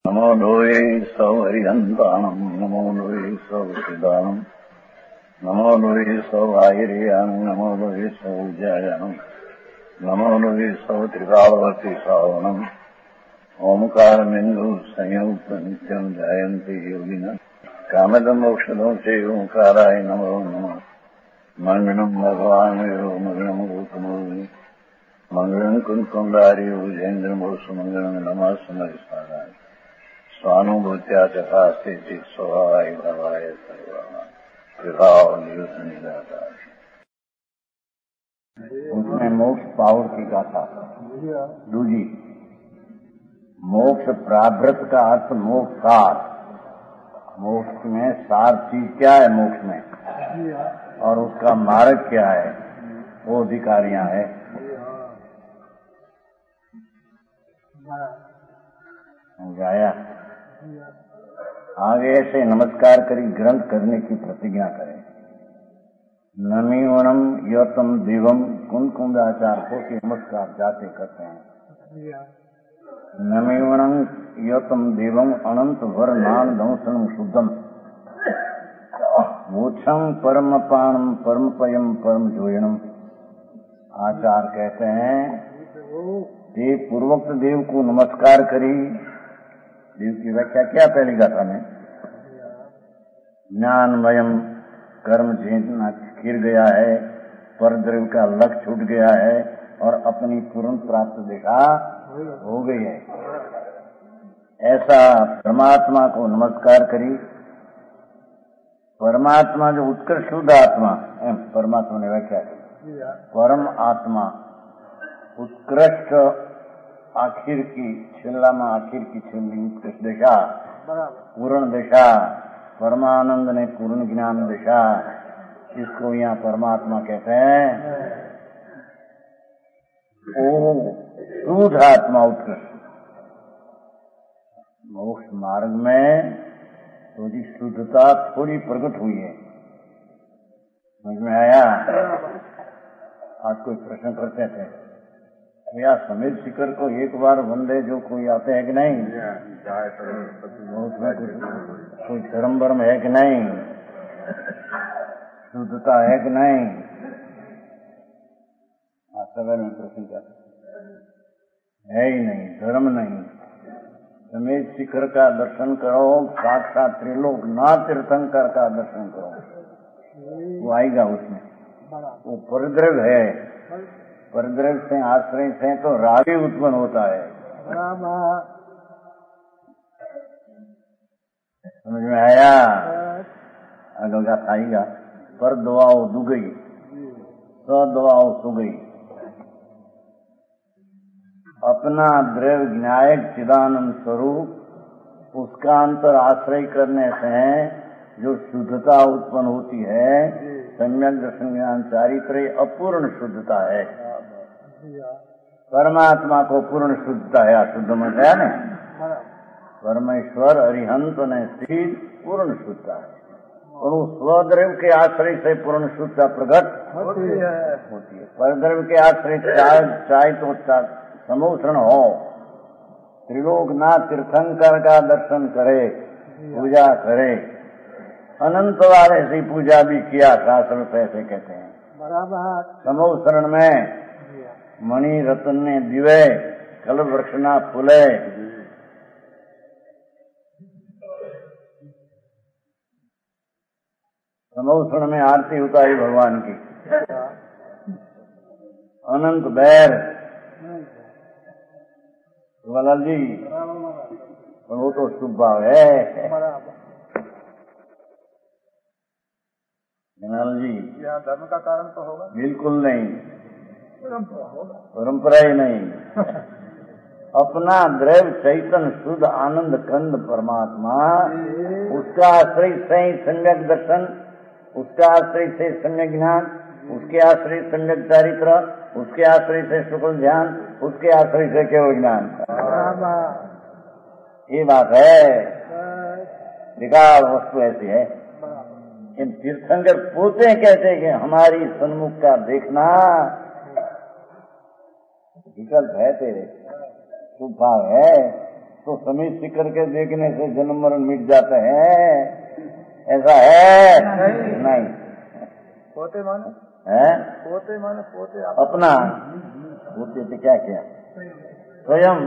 नमो लोये सौहरिहन्ताणम् नमो लोये सौहृदानम् नमो लोये सौभागिर्यानम् नमो लोये सौजायानम् नमो लोये सौत्रिकावती सावनम् ओंकारमिन्दु संयुक्त नित्यम् जायन्ति योगिनः कामदम् मोक्षदम् च ओंकाराय नमो नमः मङ्गलम् भगवान् वीरो मङ्गलम् रूपमोहि मङ्गलम् कुन्कुण्डारि भुजेन्द्रमोसु मङ्गलम् नमः समरिसाराय स्वानुभूत्या तथा स्थिति स्वभावाय भवाय सर्वभाव निदाता। उसमें मोक्ष पावर की गाथा दूजी। मोक्ष प्राभृत का अर्थ मोक्ष सार। मोक्ष में सार चीज क्या है मोक्ष में, और उसका मार्ग क्या है, वो अधिकारियां है। समझाया। आगे से नमस्कार करी ग्रंथ करने की प्रतिज्ञा करें। नमीवनम यतम दिवम कुंदाचार को के नमस्कार जाते करते हैं। नमीवनम यतम दिवम अनंत वर नाम दंसनम शुद्धम मोक्षम परम पाणम परम पयम परम जोयनम। आचार कहते हैं देव पूर्वोक्त देव को नमस्कार करी। देव की व्याख्या क्या पहली गाथा में? ज्ञानमयम कर्म जीतना गिर गया है, परद्रव्य का लक्ष्य छूट गया है और अपनी पूर्ण प्राप्त दिशा हो गई है। ऐसा परमात्मा को नमस्कार करी। परमात्मा जो उत्कृष्ट शुद्ध आत्मा, परमात्मा ने व्याख्या की परम आत्मा उत्कृष्ट आखिर की छिल्लामा आखिर की छिल्ली उत्कृष्ट दिशा, पूर्ण दिशा, परमानंद ने पूर्ण ज्ञान दिशा, इसको यहाँ परमात्मा कहते हैं। ओ शुद्ध आत्मा उत्कृष्ट। मोक्ष मार्ग में थोड़ी शुद्धता थोड़ी प्रकट हुई है। समझ में आया? आज कोई प्रश्न करते थे या समीर शिखर को एक बार वंदे जो कोई आते हैं कि नहीं, उसमें कोई धर्म वर्म है कि नहीं, शुद्धता है कि नहीं? सवेर में प्रश्न करते है ही नहीं, धर्म नहीं। समीर शिखर का दर्शन करो, साक्षात त्रिलोक ना तीर्थंकर का दर्शन करो, वो आएगा उसमें। वो परिद्रव्य है, परिद्रव्य से आश्रय से तो राग ही उत्पन्न होता है। समझ में आया? अगलगा खाएगा पर दुआओ दुगई तो दुआओ सुगई। अपना द्रव्य ज्ञायक चिदानंद स्वरूप उसका अंतर आश्रय करने से जो शुद्धता उत्पन्न होती है, सम्यक दर्शन ज्ञान चारित्र अपूर्ण शुद्धता है। परमात्मा को पूर्ण शुद्धता है, अशुद्ध में गया न। परमेश्वर अरिहंत ने स्थित पूर्ण शुद्धता है और वो स्वद्रव्य के आश्रय से पूर्ण शुद्धता प्रकट होती है। परद्रव्य के आश्रय चाहे तो समोषण हो, त्रिलोकनाथ तीर्थंकर का दर्शन करे, पूजा करे, अनंत वाले से पूजा भी किया, शास्त्र पैसे कहते हैं। समोषण में मणि रत्न ने दिवे कल वृक्षना फूले, समोषण में आरती उतारी भगवान की। अनंत बैर लाल जी, वो तो शुभ भाव है। लाल जी, धर्म का कारण तो होगा? बिल्कुल नहीं, परंपरा ही नहीं। अपना द्रव्य चैतन्य शुद्ध आनंद कंद परमात्मा, उसका आश्रय से सम्यक दर्शन, उसका आश्रय से सम्यक ज्ञान, उसके आश्रय सम्यक चारित्र, उसके आश्रय से शुक्ल ध्यान, उसके आश्रय से केवल ज्ञान। ये बात है। विकार वस्तु ऐसी है। इन तीर्थंकर पोते कहते कि हमारी सन्मुख का देखना विकल्प है, तेरे शुभ भाव है, तो समीप शिखर के देखने से जन्म मरण मिट जाते हैं, ऐसा है नहीं। पोते माने है पोते माने पोते अपना पोते तो क्या किया स्वयं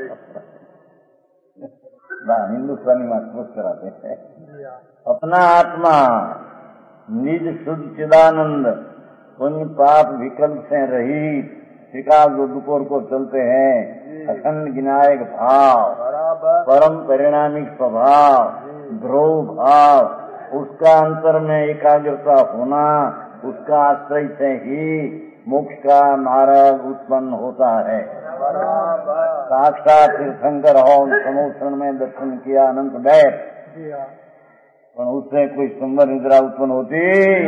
हिंदुस्तानी में सोच कराते हैं। अपना आत्मा निज शुद्ध चिदानंद पुण्य पाप विकल्प से रहित शिकार जो दुपोर को चलते हैं, अखंड विनायक भाव, परम परिणामी स्वभाव, ध्रुव भाव, उसका अंतर में एकाग्रता होना, उसका आश्रय से ही मोक्ष का मार्ग उत्पन्न होता है। साक्षात तीर्थंकर हो समोषण में दर्शन किया अनंत बैठ, पर उससे कोई सुंदर निद्रा उत्पन्न होती।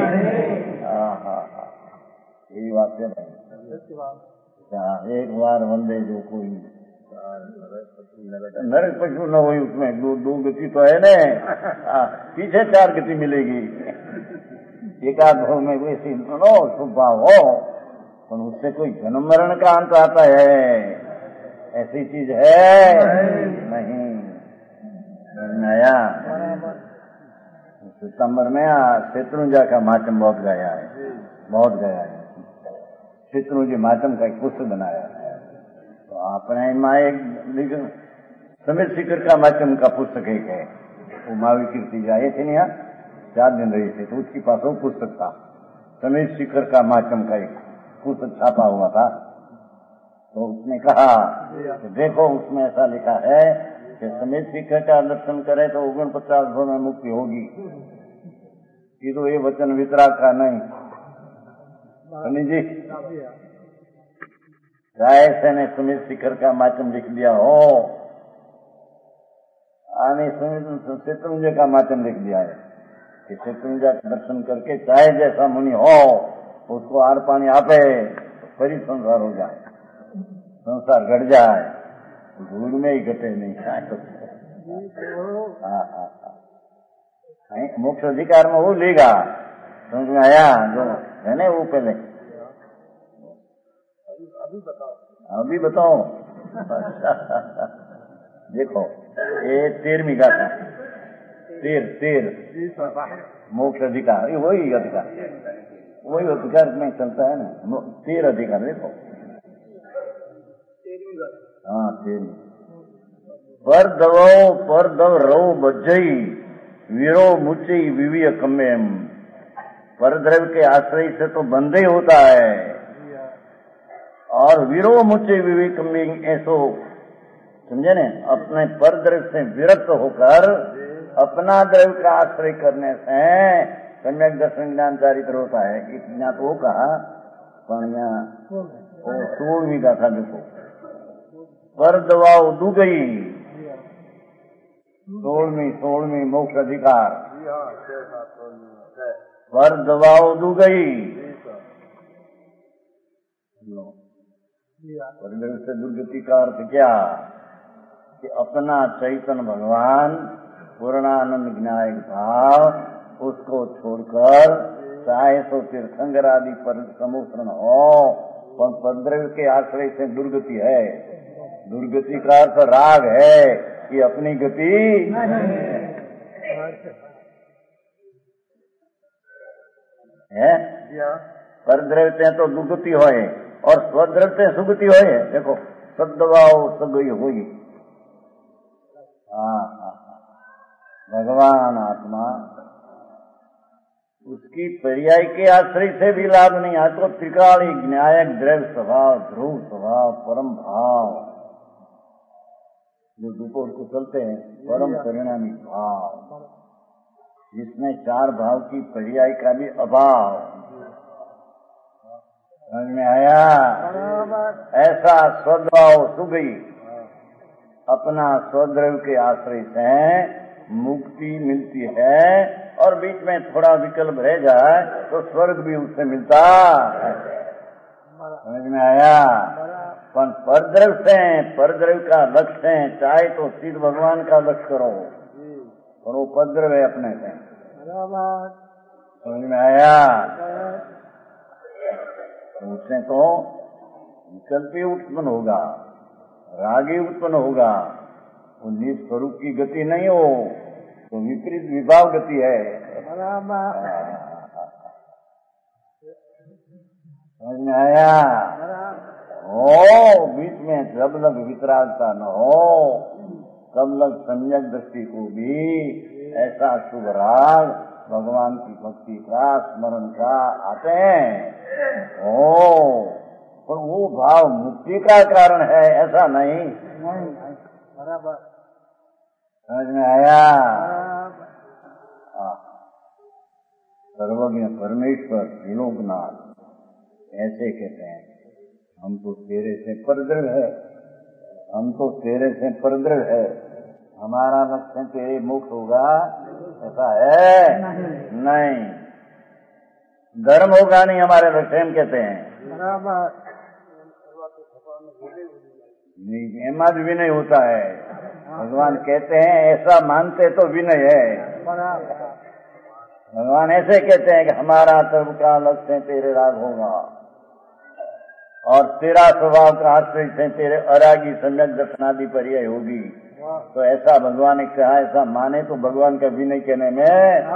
यही बात है भाई। एक बार वंदे जो कोई नरक पशु न हो, उसमें दो गति तो है न, पीछे 4 गति मिलेगी। एकाध भाव में वैसी सुनो स्वभाव हो, पर उससे कोई जन्म मरण का अंत आता है, ऐसी चीज है नहीं। नया सितंबर में शत्रुंजा का मातम बहुत गया है, बहुत गया है। शत्रुंजी मातम का एक पुस्तक बनाया है, तो आपने माँ एक समित शिखर का मातम का पुस्तक एक है, वो मावी कीर्ति जाए थे यहाँ 4 दिन रहे थे, तो उसके पास वो पुस्तक था, समित शिखर का मातम का एक पुस्तक छापा हुआ था। तो उसने कहा कि देखो उसमें ऐसा लिखा है कि समित शिखर का दर्शन करे तो 49 भव में मुक्ति होगी। ये तो ये वचन वितराग का नहीं सनी जी, ऐसे ने सुमित शिखर का मातम लिख दिया हो, आने शत्रुंजय का मातम लिख दिया है कि शत्रुंजय का दर्शन करके चाहे जैसा मुनि हो उसको आर पानी आपे तो फिर संसार हो जाए, संसार घट जाए, धूल में ही घटे नहीं। मोक्ष अधिकार में वो लेगा, समझ में आया जो है ना वो पहले अभी बताओ देखो ये 13वीं गाथा, 13 मोक्ष अधिकार, ये वही अधिकार में चलता है ना, 13 अधिकार देखो। हाँ 13 पर दव रो बज्जई वीरो मुचई विविय कम्यम, परद्रव्य के आश्रय से तो बंधे होता है, और वीरो मुचे विवेक में ऐसो समझे ने, अपने परद्रव्य से विरक्त होकर अपना द्रव्य का आश्रय करने से सम्यक दर्शन ज्ञान चारित्र होता है। इतना तो कहा पानिया 16वीं गाथा देखो, पर दवाओ दू गई 16वीं मोक्ष अधिकार, पर दवाओ दू गई परिवेश से दुर्गति का अर्थ क्या कि अपना चैतन्य भगवान पूर्णानंद विनायक भाव उसको छोड़कर चाहे तो तीर्थंकर आदि पर समुद्रण हो, पर पद्रव्य के आश्रय से दुर्गति है। दुर्गति का अर्थ राग है, ये अपनी गति है। परद्रव्य से तो दुर्गति होए और स्वद्रव्य से सुगति होए। देखो सद्दवाओ सगई होगी। भगवान आत्मा उसकी पर्याय के आश्रय से भी लाभ नहीं है, तो त्रिकाली ज्ञायक द्रव्य स्वभाव, ध्रुव स्वभाव, परम भाव जो दुपोर को चलते हैं, परम परिणामी भाव जिसमें 4 भाव की पर्याय का भी अभाव। समझ में आया? ऐसा स्वद्भाव सुगई अपना स्वद्रव्य के आश्रय से मुक्ति मिलती है, और बीच में थोड़ा विकल्प रह जाए तो स्वर्ग भी उससे मिलता। समझ में आया? पर परद्रव्य का लक्ष्य है, चाहे तो सिद्ध भगवान का लक्ष्य करो, और वो पद्रव्य है अपने से। समझ में आया? उससे तो विकल्प ही उत्पन्न होगा, राग ही उत्पन्न होगा, वो निज स्वरूप की गति नहीं हो, तो विपरीत विभाव गति है। समझ में आया? हो बीच में जब लग वितरागता न हो, तब लग सम्यक दृष्टि को भी ऐसा शुभ राग भगवान की भक्ति का स्मरण का आते हैं। ओ पर वो भाव मुक्ति का कारण है ऐसा नहीं। बराबर। समझ में आया? सर्वज्ञ परमेश्वर त्रिलोकनाथ ऐसे कहते हैं, हम तो तेरे से परदृढ़ है, हम तो तेरे से परदृढ़ है, हमारा लक्ष्य तेरे मोक्ष होगा ऐसा है नहीं। धर्म होगा नहीं हमारे लक्ष्य, हम कहते हैं बराबर। एमा भी विनय होता है। भगवान कहते हैं ऐसा मानते तो विनय है। भगवान ऐसे कहते हैं कि हमारा सर्व का लक्ष्य तेरे राग होगा और तेरा स्वभाव का आश्रय से तेरे अरागी सम्यक दर्शनादि पर्याय होगी। तो ऐसा भगवान ने कहा, ऐसा माने तो भगवान का विनय कहने में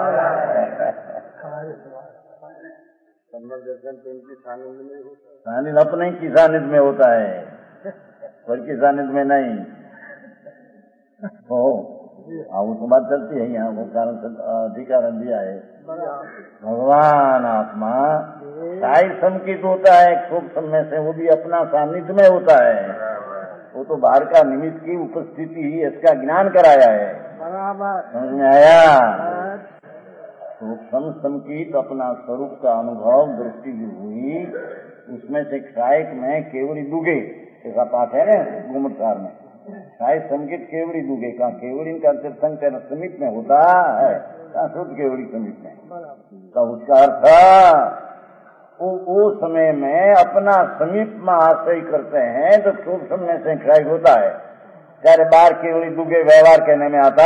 सानिध्य अपने की सानिध्य में होता है, पर की सानिध्य में नहीं हो। वो तो बात चलती है यहाँ, वो कारण अधिकार दिया है। भगवान आत्मा साई संकित होता है खूब समय से, वो भी अपना सानिध्य में होता है। वो तो बाहर का निमित्त की उपस्थिति ही इसका ज्ञान कराया है। समझ में आया? तो संकित अपना स्वरूप का अनुभव दृष्टि जो हुई, उसमें से क्षायक में केवली दुगे ऐसा पाठ है ना गुमटसार में, शायद संकेत केवड़ी दुगे का केवड़ी का तीर्थंकर समीप में होता है, शुद्ध केवड़ी समीप में। तो उसका अर्थ वो समय में अपना समीप में आश्रय करते हैं तो खूब समय से क्षय होता है। चाहे बार केवड़ी दुगे व्यवहार कहने में आता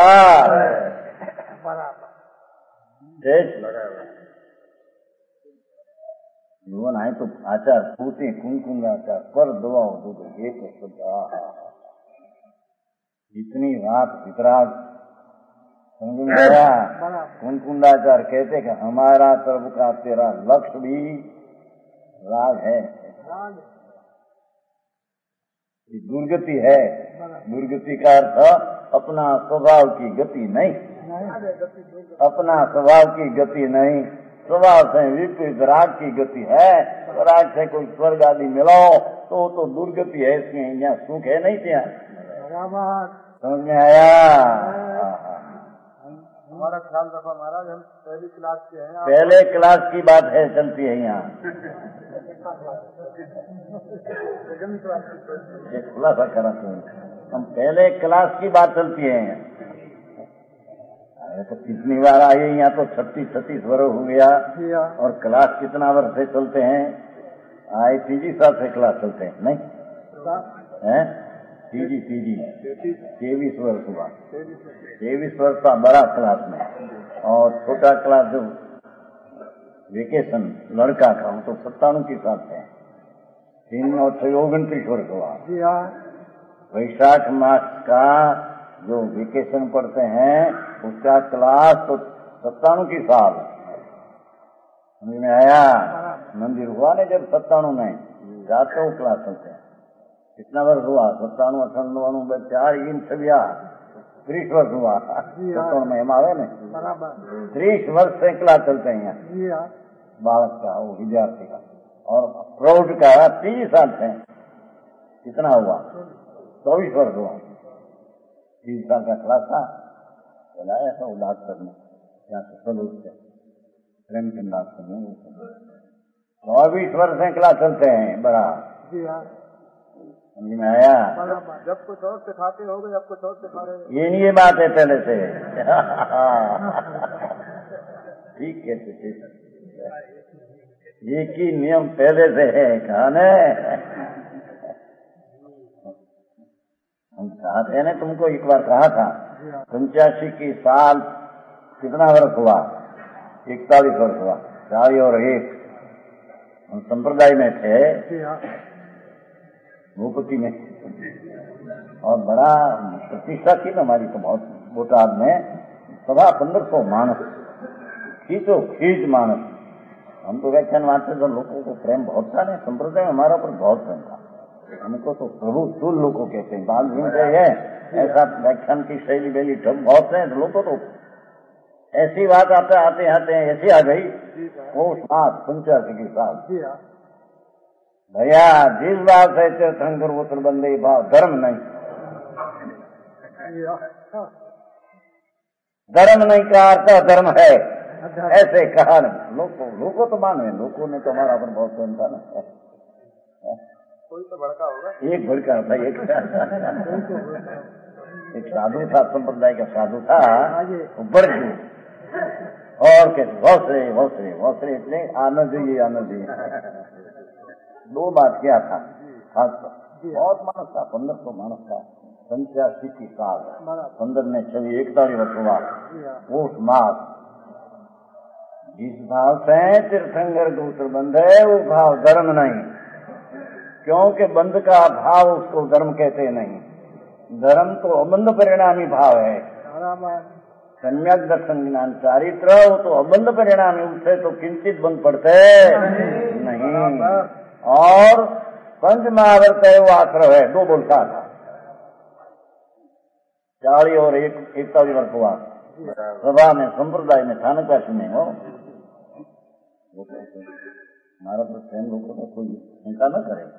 जीवन आए तो आचार पूते कुंकुम आचार पर दबाओ दूध एक इतनी रात वितराग समझ में आया? कुंकुंडाचार कहते कि हमारा सर्व का तेरा लक्ष्य भी राग है, दुर्गति है। दुर्गति का अर्थ अपना स्वभाव की गति नहीं, अपना स्वभाव की गति नहीं, स्वभाव से विपरीत राग की गति है। तो राग से कोई स्वर्ग आदि मिलाओ तो दुर्गति है, इसमें यहाँ सुख है नहीं क्या? समझ में आया? हमारा ख्याल रखो महाराज, हम पहली क्लास के हैं। पहले क्लास की बात है, चलती है यहाँ खुलासा करा तो हम पहले क्लास की बात चलती है। अरे तो कितनी बार आए यहाँ, तो 36 वर्ष हो गया और क्लास कितना वर्ष से चलते हैं? आए 3 साल से क्लास चलते हैं नहीं है? 23 वर्ष हुआ। 23 वर्ष का बड़ा क्लास में, और छोटा क्लास जो वेकेशन लड़का का वो तो 97 के साथ है। 3 और 6 29 वर्ष हुआ। वैशाख मास का जो वेकेशन पढ़ते हैं उसका क्लास तो 97 की साल। समझ में आया? मंदिर हुआ ने जब 97 में जाते हो क्लास चलते हैं। कितना वर्ष हुआ? 97, 98, 4 30 वर्ष हुआ। 97 में हम आवे न 30 वर्ष से क्लास चलते हैं यहाँ बालक का, वो विद्यार्थी का, और प्रौढ़ का 30 साल से। कितना हुआ? 24 वर्ष हुआ। 30 साल का क्लास था। चलाया था उल्लास करने यहाँ से सलूट से प्रेमचंद दास करने 24 वर्ष से क्लास चलते हैं। बड़ा समझ में आया? जब कुछ और सिखाते हो गए, जब कुछ और सिखा रहे, ये बात है पहले से ठीक है, ठीक। एक ही नियम पहले से है कहानी। हम चाहते हैं ना, तुमको एक बार कहा था 85 की साल कितना वर्ष हुआ? 41 वर्ष हुआ। 4 और 1 हम संप्रदाय में थे भूपति में, और बड़ा प्रतिष्ठा थी ना हमारी तो बहुत बोटाद में 1500 मानस, खींचो खींच मानस। हम तो व्याख्यान वांचते तो लोगों को प्रेम बहुत था, नहीं संप्रदाय में हमारा पर बहुत प्रेम था। हमको तो प्रभु तुल लोग कहते हैं, बाल भी है ऐसा व्याख्यान की शैली बेली ठग बहुत है। लोगों तो ऐसी बात आते आते आते हैं ऐसी आ गई वो 85 के साथ भैया जिस बात से तीर्थंकर गोत्र बंदे भाव धर्म नहीं, धर्म नहीं का अर्थ धर्म है ऐसे कहा नहीं। लोगों तो माने, लोगों ने तो हमारा पर बहुत प्रेम था ना। कोई तो भड़का होगा, एक भड़का था, एक साधु था, संप्रदाय का साधु था, ऊपर और कहते भौसरे भौसरे भौसरे इतने आनंद ही 2 बात क्या था खास पर, बहुत मानस था, 1500 मानस था, 85 की साल 15 ने 41 वर्ष हुआ वो मास। जिस भाव से तीर्थंकर गोत्र बंध है वो भाव धर्म नहीं, क्योंकि बंध का भाव उसको धर्म कहते नहीं। धर्म तो अबंध परिणामी भाव है। सम्यक दर्शन ज्ञान चारित्र वो तो अबंध परिणामी, उससे तो किंचित बंध पड़ते नहीं। और पंच महावर्त है वो आश्रव है, 2 बोलता था 40 और 41 वर्ष हुआ सभा में संप्रदाय में थानकाशी में हो। हमारा तो प्रेम लोगों को कोई चिंता न करे,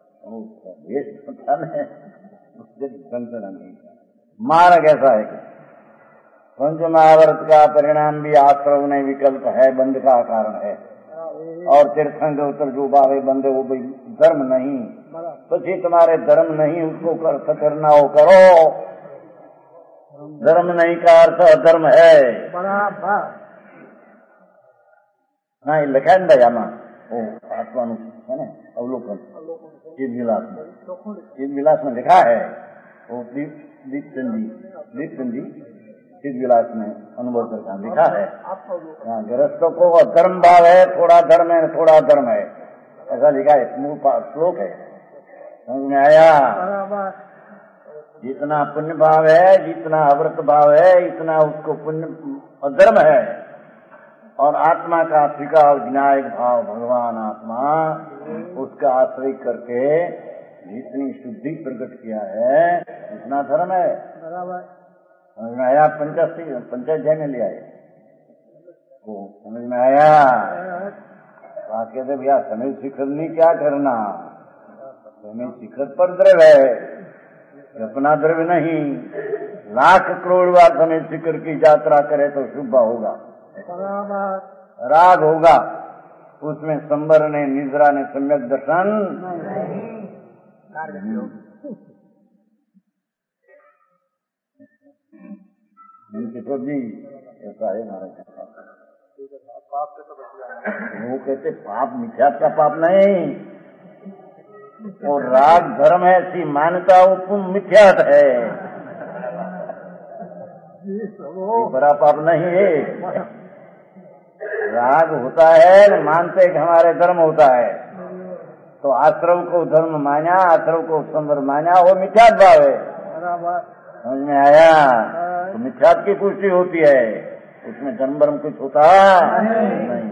मार्ग ऐसा है कि पंच महावर्त का परिणाम भी आश्रव नहीं विकल्प है, बंध का कारण है। और तीर्थंकर उत्तर जो भावे बंधे वो भी धर्म नहीं, तो जी तुम्हारे धर्म नहीं उसको अर्थ करना हो करो, धर्म नहीं का अर्थ धर्म है। हाँ ये लिखा है भाई आमा वो आत्मा है ना अवलोकन चिद विलास में लिखा है, वो दीप चंदी चिद विलास में अनुभव करता लिखा है। हाँ गृहस्थों को धर्म भाव है, थोड़ा धर्म है थोड़ा धर्म है, ऐसा लिखा है, मूल श्लोक है, समझ में आया। जितना पुण्य भाव है, जितना अव्रत भाव है, इतना उसको पुण्य धर्म है। और आत्मा का स्वीकार विनायक भाव भगवान आत्मा उसका आश्रय करके जितनी शुद्धि प्रकट किया है इतना धर्म है। समझ में आया? पंचाध्याय में ले आए तो समझ में आया। कहते भैया समय शिखर नहीं क्या करना, समय शिखर पर द्रव्य है, अपना द्रव्य नहीं। 1,00,000 करोड़ बार समय शिखर की यात्रा करे तो शुभ होगा, राग होगा, उसमें संबर ने निद्रा ने सम्यक दर्शन किशोर जी ऐसा है महाराज। वो कहते पाप मिथ्यात का पाप नहीं, और राग धर्म है ऐसी मान्यता वो मिथ्यात है, बड़ा पाप नहीं है। राग होता है मानते कि हमारे धर्म होता है, तो आश्रव को धर्म माना, आश्रव को संवर माना, वो मिथ्यात भाव है। समझ में आया? तो मिथ्यात की पुष्टि होती है, उसमें धर्म भर्म कुछ होता नहीं।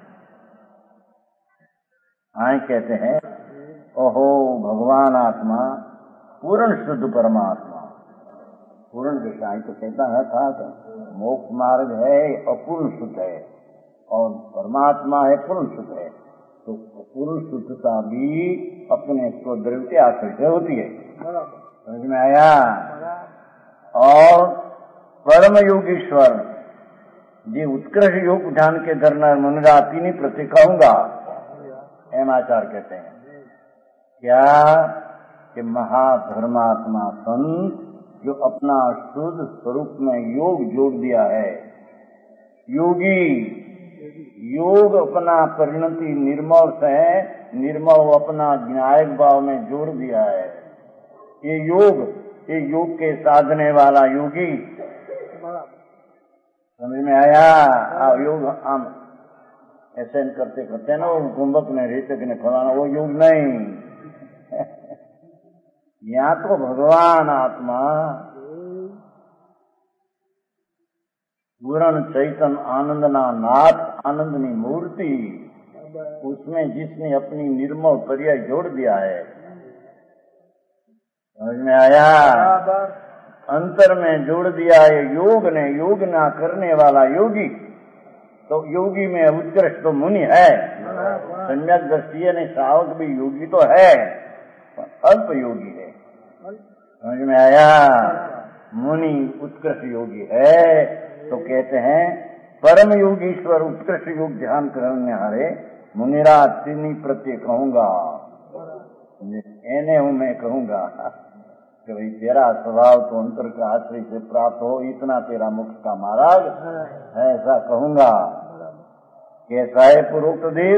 हाँ कहते हैं ओहो भगवान आत्मा पूर्ण शुद्ध परमात्मा, पूर्ण दिशाएं तो कहता है था मोक्ष मार्ग है अपूर्ण शुद्ध है और परमात्मा है पूर्ण शुद्ध है। तो पूर्ण शुद्धता भी अपने स्वद्रव्य के आश्रय से होती है। समझ में आया? और परम योगीश्वर जी उत्कृष्ट योग ध्यान के धरना मनगा तीन प्रति कहूंगा, हेमाचार्य कहते हैं क्या कि महाधर्मात्मा संत जो अपना शुद्ध स्वरूप में योग जोड़ दिया है, योगी योग अपना परिणति निर्मल से निर्मल अपना विनायक भाव में जोड़ दिया है। ये योग के साधने वाला योगी, समझ में आया? योग हम ऐसे करते करते ना वो कुंभक ने रेतक ने फलाना, वो योग नहीं। यहाँ तो भगवान आत्मा पूर्ण चैतन आनंदना नाथ आनंदनी मूर्ति, उसमें जिसने अपनी निर्मल पर्याय जोड़ दिया है। समझ में आया? अंतर में जोड़ दिया है योग ने। योग ना करने वाला योगी, तो योगी में उत्कृष्ट तो मुनि है। सम्यक दृष्टि ने श्रावक भी योगी तो है, अल्प योगी है। समझ में आया? मुनि उत्कृष्ट योगी है, तो कहते हैं परम योगीश्वर उत्कृष्ट योग ध्यान करने हारे मुनिरा तिनी प्रत्यय कहूंगा, एने हूं मैं कहूंगा कि भाई तेरा स्वभाव तो अंतर का आश्रय से प्राप्त हो, इतना तेरा मुक्त का मार्ग है, ऐसा कहूंगा। कैसा है पूर्वोक्त देव?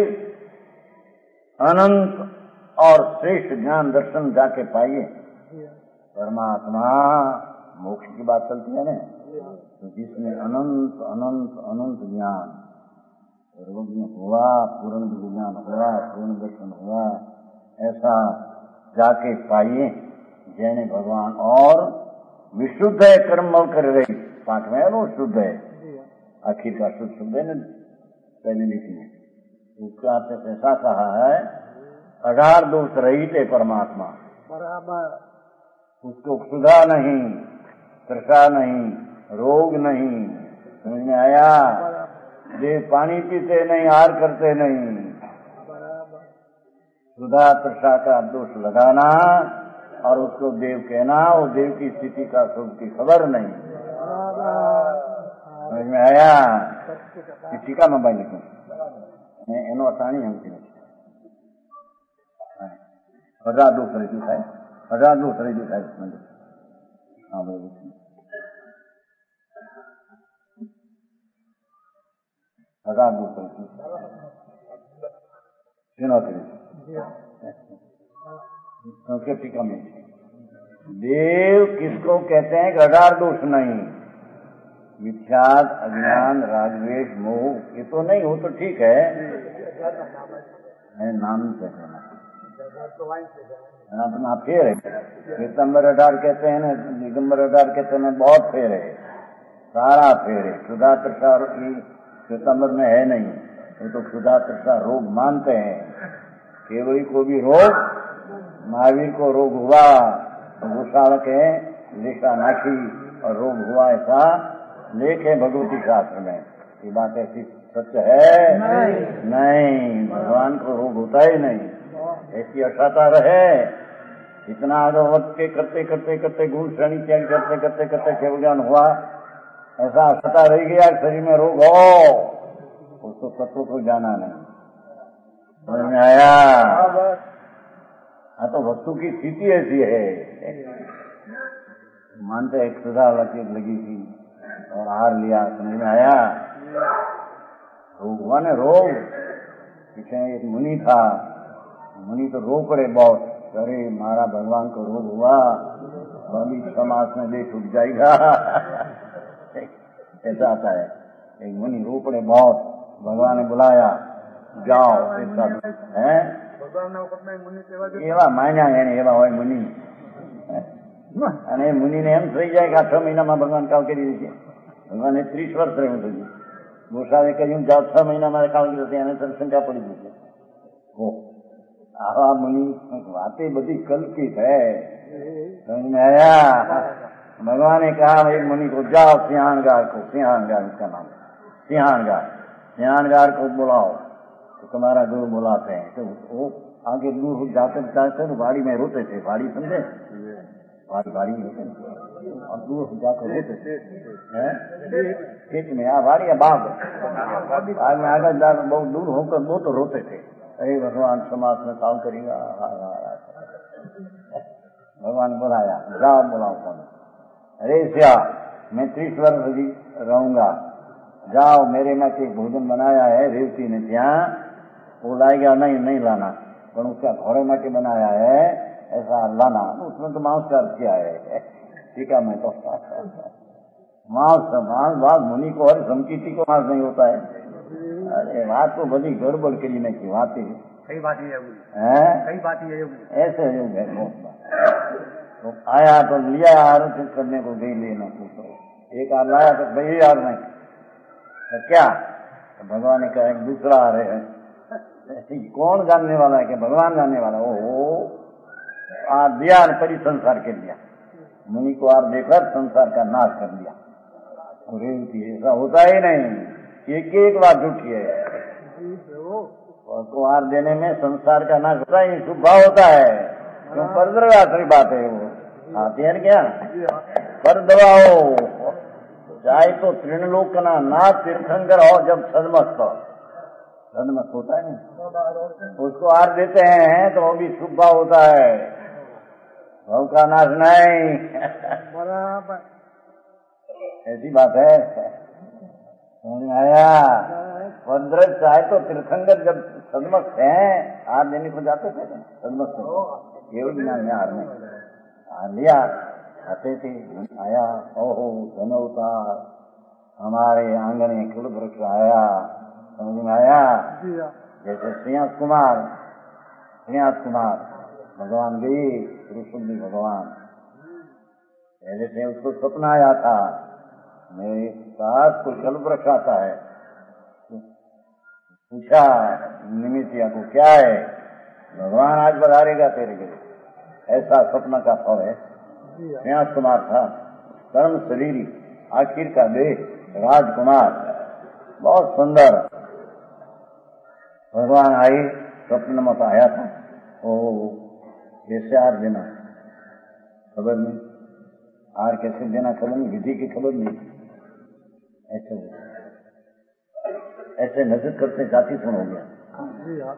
अनंत और श्रेष्ठ ज्ञान दर्शन जाके पाइए। परमात्मा मोक्ष की बात चलती है ना, तो जिसमें अनंत अनंत अनंत ज्ञान हुआ, पूर्ण ज्ञान हुआ, पूर्ण दर्शन हुआ, ऐसा जाके पाइए जैने भगवान। और विशुद्ध है कर्म कर रही, पाठ में है वो शुद्ध है, आखिर का शुद्ध शुद्ध है न, पहले लिखिए उसका ऐसा कहा है 18 दोष रहित है परमात्मा। उसको क्षुधा नहीं, तृषा नहीं, रोग नहीं। समझ में आया? देव पानी पीते नहीं, आहार करते नहीं। क्षुधा तृषा का दोष लगाना और उसको देव कहना, वो देव की स्थिति का सुख की खबर नहीं। समझ में आया? टीका में भाई लिखूं एनो असानी हमकी नहीं। 18 दोष रहित है, 18 दोष रहित है इसमें। हाँ भाई 18 दोष संस्कृत टीका में देव किसको कहते हैं? 18 दोष नहीं, मिथ्यात, अज्ञान, रागद्वेष, मोह, ये तो नहीं हो तो ठीक है, मैं नाम नहीं कहते ना, अपना फेर है। पीतम्बर 18 कहते हैं ना, दिगंबर 18 कहते हैं, बहुत फेर है, सारा फेर है। क्षुधा तृषा पीतम्बर में है नहीं, वो तो क्षुधा तृषा रोग मानते हैं। केवल को भी रोग, महावीर को रोग हुआ तो गोशाला के लेखा नाखी और रोग हुआ, ऐसा लेख है भगवती शास्त्र में। ये बात ऐसी सत्य है? नहीं, भगवान को रोग होता ही नहीं, ऐसी अशाता रहे। इतना आगवत के करते करते करते गुण श्रेणी त्याग करते करते करते केवल ज्ञान हुआ, ऐसा अशाता रह गया शरीर में रोग हो, उसको तत्व को जाना नहीं। समझ में आया? हाँ, तो वस्तु की स्थिति ऐसी है। मानते एक सुधा लगी थी और हार लिया। समझ में आया? रोग हुआ न, रोग। पीछे एक मुनि था, मुनि तो रो पड़े बहुत, अरे मारा भगवान को रोग हुआ, अभी समाज में देश उठ जाएगा। ऐसा आता है। एक मुनि रो पड़े बहुत, भगवान ने बुलाया, जाओ ऐसा है एवा मान्या है, एवा હોય મુનિ અને મુનિને એમ થઈ જાય કે 6 મહિનામાં ભગવાન કાળ કરી દેશે. ભગવાને 30 વર્ષ રહ્યું હતું. ગોસાએ કહ્યું જાઓ 6 મહિનામાં કાળ કરી દેશે, એને શંકા પડી જશે. આવા મુનિ વાતે બધી કલ્પિત है। समझ में आया? भगवान ने कहा एक मुनि को जाओ सिंहानगार को, सिंहानगार उसका नाम, सिंहानगार को बुलाओ। तो तुम्हारा गुरु बुलाते हैं, तो वो आगे दूर जाते जाते तो बाड़ी में रोते थे। बाड़ी समझे? बाड़ी होते और दूर जाकर रोते थे खेत में, बाड़ी या बाग में आगे जाकर बहुत दूर होकर वो तो रोते थे, अरे भगवान समाज में काम करेगा। भगवान बुलाया, जाओ बुलाओ कौन? अरे श्या मैं 30 वर्ष रहूंगा, जाओ मेरे में के भोजन बनाया है रेवती ने, ત્યાં वो लाएगा नहीं लाना, पर उसका घोड़े में के बनाया है ऐसा लाना, उसमें तो मांस का किया है। ठीक है, मैं तो मांस मुनि को और समकीती को मांस नहीं होता है। अरे बात तो बड़ी गड़बड़ करी नहीं की बात है, कई बात है ऐसे है। तो आया तो लिया आरोपित करने को गई लेना, एक आर लाया तो भाई यार नहीं, तो क्या? तो भगवान ने कहा एक दूसरा आ रहे हैं। कौन जानने वाला है? कि भगवान जानने वाला। ओ आ दिया परी संसार के दिया, मुनि को आर देकर संसार का नाश कर दिया। ऐसा होता ही नहीं, एक बात झूठी है। और कुहार देने में संसार का नाश होता ही शुभ भाव होता है। क्यों? पर द्रव्याश्री बात है वो। आती है क्या? पर दबाओ चाहे तो त्रिनलोकना ना तीर्थंकर हो, जब सदमस्त होता है उसको आर देते हैं तो वो भी शुभ भाव होता है, भाव का नाश नहीं। बराबर ऐसी बात है। समझ में आया? वज्र चाहे तो तीर्थंकर जब सदमस्त हैं, हार देने को जाते थे सदमस्त केवल ज्ञान में हार लिया आते थे। आया ओहो धन अवतार, हमारे आंगन में कुल वृक्ष आया। समझ में आया? जैसे श्रीयास कुमार भगवान गए, ऋषि भगवान पहले से उसको सपना आया था, मेरे पास कोई कल वृक्ष आता है। पूछा निमितिया को क्या है? भगवान आज बधारेगा तेरे लिए, ऐसा सपना का फल है। श्रीयास कुमार था, कर्म शरीरी, आखिर का देह राजकुमार, बहुत सुंदर। भगवान आई, स्वप्न मत आया था। ओ कैसे हार देना खबर नहीं, हार कैसे देना खबर नहीं, विधि की खबर नहीं। ऐसे नजर करते जाति सुन हो गया।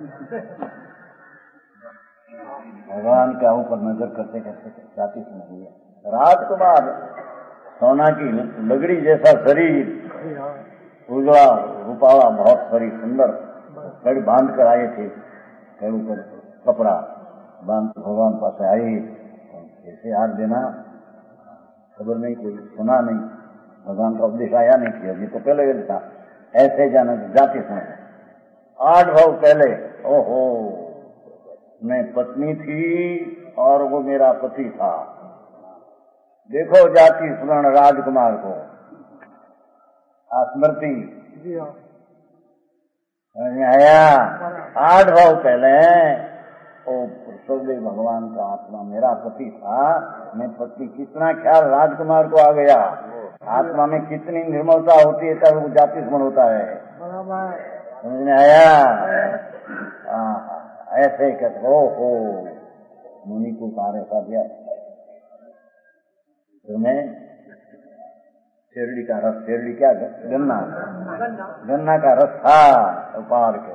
भगवान के ऊपर नजर करते करते जाति सुन हो गया। राजकुमार, सोना की लगड़ी जैसा शरीर, उजला रूपाला, बहुत शरीर सुंदर, कड़ी बांध कर आए थे, कड़ी ऊपर कपड़ा बांध भगवान पास आई। कैसे हार देना खबर नहीं, कोई सुना नहीं, भगवान का उपदेश आया नहीं किया, ये तो पहले था। ऐसे जाना जाति सुन 8 भाव पहले। ओहो, मैं पत्नी थी और वो मेरा पति था। देखो जाति स्मरण राजकुमार को, स्मृति आया। 8 भाव पहले ओ पुरुषोत्तम भगवान का आत्मा मेरा पति था, मैं पत्नी, कितना ख्याल राजकुमार को आ गया। आत्मा में कितनी निर्मलता होती है तब वो जाति स्मरण होता है। समझ में आया? ऐसे कहते हो मुनि को कार्य कर दिया। तुम्हें शेरडी का रस, शेरडी क्या गन्ना का रस था, उपाड़ के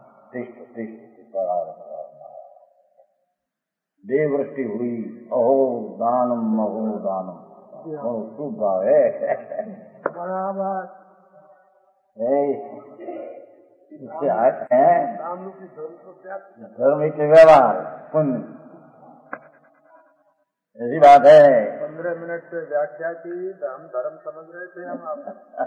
देववृष्टि हुई। अहो दानम अहो दानम, शुभ भाव है। इससे है धर्म के व्यवहार पुण्य, ऐसी बात है। 15 मिनट से व्याख्या की, हम धर्म समझ रहे थे, हम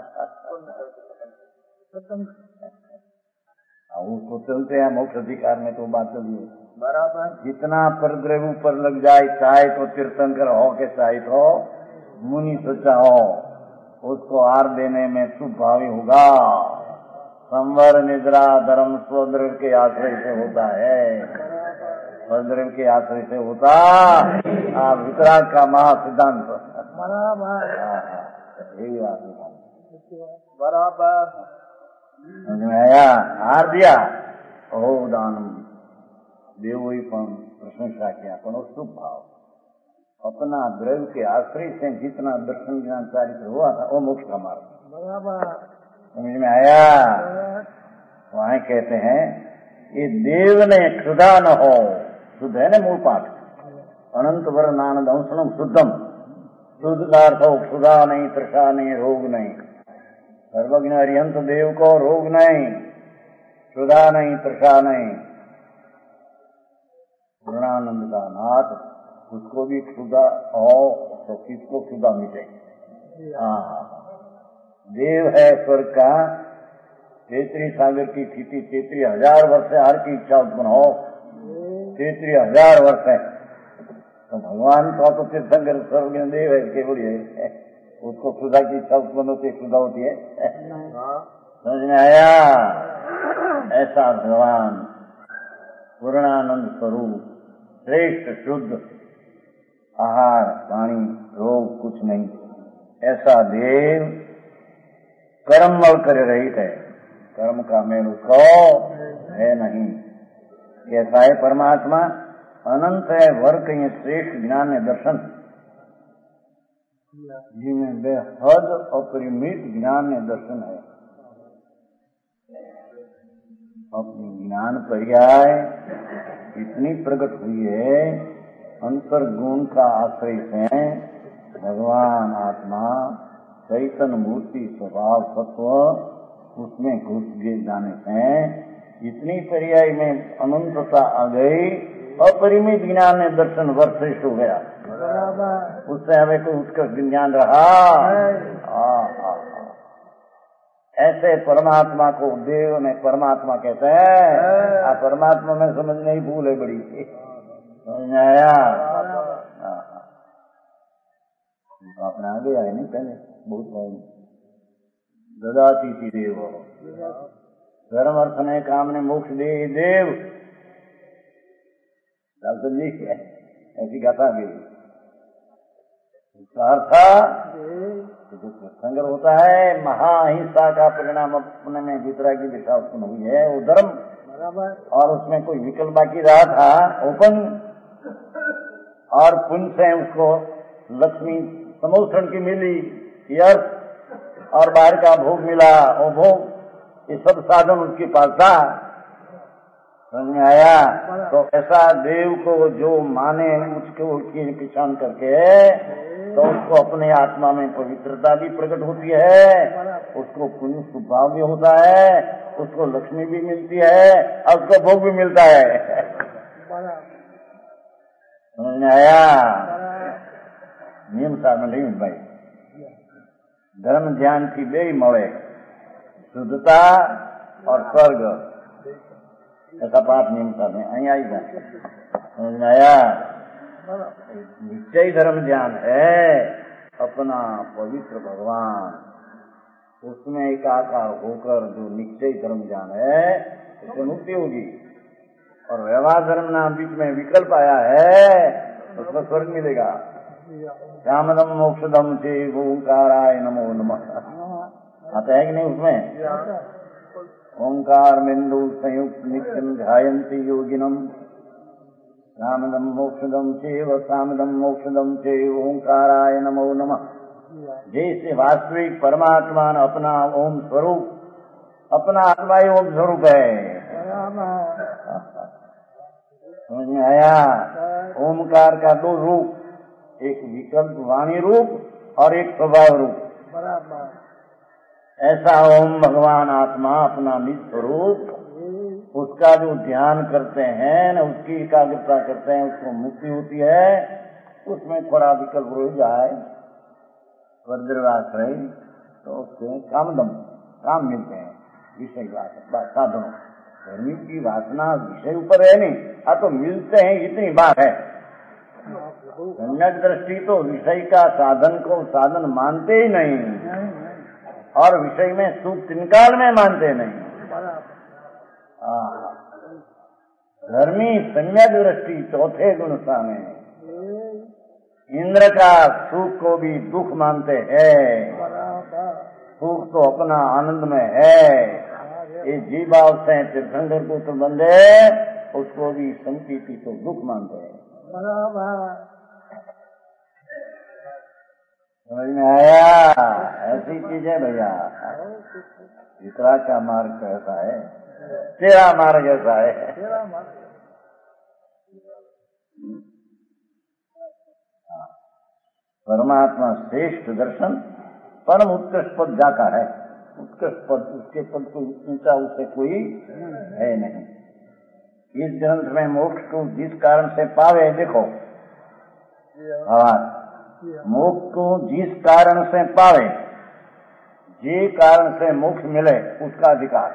उसको चलते हैं मोक्ष अधिकार में, तो बात चलिए बराबर। जितना परद्रव ऊपर लग जाए, चाहे तो तीर्थंकर हो के चाहे तो मुनि सच्चा हो, उसको हार देने में शुभ भावी होगा। संवर निद्रा धर्म स्वद्रव के आश्रय से होता है, स्वद्रव के आश्रय से होता। वितराग का महासिद्धांत यही बराबर आया। हार दिया ओ दानम, देव ही प्रशंसा किया, शुभ भाव अपना द्रव्य के आश्रय से जितना दर्शन ज्ञान चारित्र हुआ था वो मोक्ष का मार्ग। बराबर समझ में आया? वहां कहते हैं ये देव ने क्षुधा न हो, शुद्ध है न मूल पाठ, अनंत वर्ण आनंद अंशनम शुद्धम, शुद्ध का अर्थ हो क्षुधा नहीं, तृषा नहीं, रोग नहीं। सर्वज्ञ अरिहंत देव को रोग नहीं, क्षुधा नहीं, तृषा नहीं। पूर्णानंद का नाथ, उसको भी क्षुधा हो तो किसको क्षुधा मिटे। देव है स्वर्ग का, 33 सागर की स्थिति, 33,000 वर्ष से हर की इच्छा उत्पन्न हो, 33,000 वर्ष है। तो भगवान का तो तीर्थंकर सर्वज्ञ देव है, केवल है, उसको क्षुधा की इच्छा उत्पन्न होती है, क्षुधा होती है। समझ में आया? ऐसा भगवान पूर्णानंद स्वरूप श्रेष्ठ शुद्ध, आहार पानी रोग कुछ नहीं, ऐसा देव कर्म मल कर रहित है, कर्म का मेल उसको है नहीं। कैसा है परमात्मा? अनंत है, वर्ग कहीं श्रेष्ठ ज्ञान में दर्शन, जिनमें बेहद अपरिमित ज्ञान में दर्शन है। अपनी ज्ञान पर्याय इतनी प्रकट हुई है, अंतर गुण का आश्रय से भगवान आत्मा चैतन्य मूर्ति स्वभाव तत्व उसमें घुस गिर जाने से इतनी पर्याय में अनंतता आ गई, अपरिमित ज्ञान में दर्शन वर्षिष्ठ हो गया। उससे हमें कोई उत्कृष्ट ज्ञान रहा? ऐसे परमात्मा को देव में परमात्मा कहते हैं। परमात्मा में समझ नहीं, भूल है बड़ी, समझ में आया? आपने आगे आए नहीं पहले बहुत पहले, ददाती थी देव, धर्म अर्थ ने काम ने मोक्ष दे देव। डॉक्टर जी ऐसी गाथा भी उसका अर्थ जो संग्रह होता है, महाहिंसा का परिणाम अपने में वितरा की दिशा उत्पन्न हुई है, वो धर्म, और उसमें कोई विकल्प बाकी रहा था ओपन, और पुण्य से उसको लक्ष्मी समोषण की मिली, यश और बाहर का भोग मिला, वो भोग ये सब साधन उसके पास था। समझ में आया? तो ऐसा देव को जो माने उसको की पहचान करके तो उसको अपने आत्मा में पवित्रता भी प्रकट होती है, उसको पुण्य स्वभाव भी होता है, उसको लक्ष्मी भी मिलती है और उसको भोग भी मिलता है। समझ में आया? नियम साधन नहीं भाई, धर्म ध्यान की बेई मवे शुद्धता और स्वर्ग, ऐसा पाठ नियम साधन અહીં आई जा। समझ में आया? निश्चय धर्म ज्ञान है अपना पवित्र भगवान, उसमें एकाकार होकर जो निश्चय धर्म ज्ञान है उससे मुक्ति होगी। और व्यवहार धर्म नाम बीच में विकल्प आया है, उसमें स्वर्ग मिलेगा। कामदम मोक्षदम से ओंकाराय नमो नमः आता है कि नहीं? उसमें ओंकार बिंदु संयुक्त नित्यम ध्यायन्ति योगिनम कामदम मोक्षदम चैव कामदम मोक्षदम चैव ओंकाराय नमो नमः। जैसे वास्तविक परमात्मा अपना ओम स्वरूप, अपना आत्मा ही ओम स्वरूप है। समझ में आया? ओमकार का दो रूप, एक विकल्प वाणी रूप और एक स्वभाव रूप। ऐसा ओम भगवान आत्मा अपना निज स्वरूप, उसका जो ध्यान करते हैं न, उसकी एकाग्रता करते हैं, उसको मुक्ति होती है। उसमें थोड़ा विकल्प हो जाए वर्द्रवाश्रय तो उसके कामदम काम मिलते हैं, विषय साधनों। धर्मी की वासना विषय ऊपर है नहीं, तो मिलते हैं, इतनी बात है। सम्यक दृष्टि तो विषय का साधन को साधन मानते ही नहीं, और विषय में सुख तिनकाल में मानते नहीं। धर्मी सम्यक दृष्टि चौथे गुण में इंद्र का सुख को भी दुख मानते हैं, सुख तो अपना आनंद में है। ये जीवाव से तीर्थंकर को तो बंदे उसको भी संकीर्ति तो दुख मानते हैं। समझ में आया? ऐसी चीज है भैया। इतरा का मार्ग कैसा है, तेरा मार्ग ऐसा है। परमात्मा श्रेष्ठ दर्शन परम उत्कृष्ट पद जाका है। उत्कृष्ट पद, उसके पद को ऊंचा उससे कोई है नहीं। इस ग्रंथ में मोक्ष को जिस कारण से पावे, देखो मोक्ष को जिस कारण से पावे, जे कारण से मोक्ष मिले उसका अधिकार,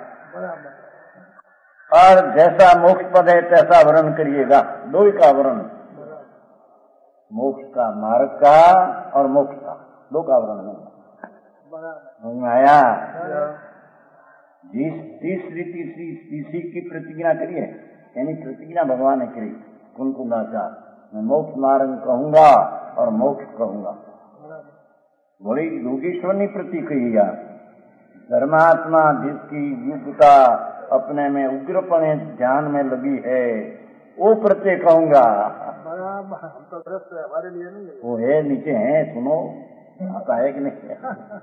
और जैसा मोक्ष पद है तैसा वर्ण करिएगा। दो ही का वर्ण, मोक्ष का मार्ग का और मोक्ष का, दो का वर्ण नहीं। समझ में आया? तीसरी की प्रतिज्ञा करी है, यानी प्रतिज्ञा भगवान ने करी कुंकुंदाचार, मैं मोक्ष मार्ग कहूंगा और मोक्ष कहूंगा। बोले योगेश्वर ने प्रतीक किया, धर्मात्मा जिसकी युक्ता अपने में उग्रपणे ध्यान में लगी है वो प्रत्यय कहूंगा। हम तो ग्रस्त है, हमारे लिए नहीं है। वो है नीचे है, सुनो आता है कि नहीं।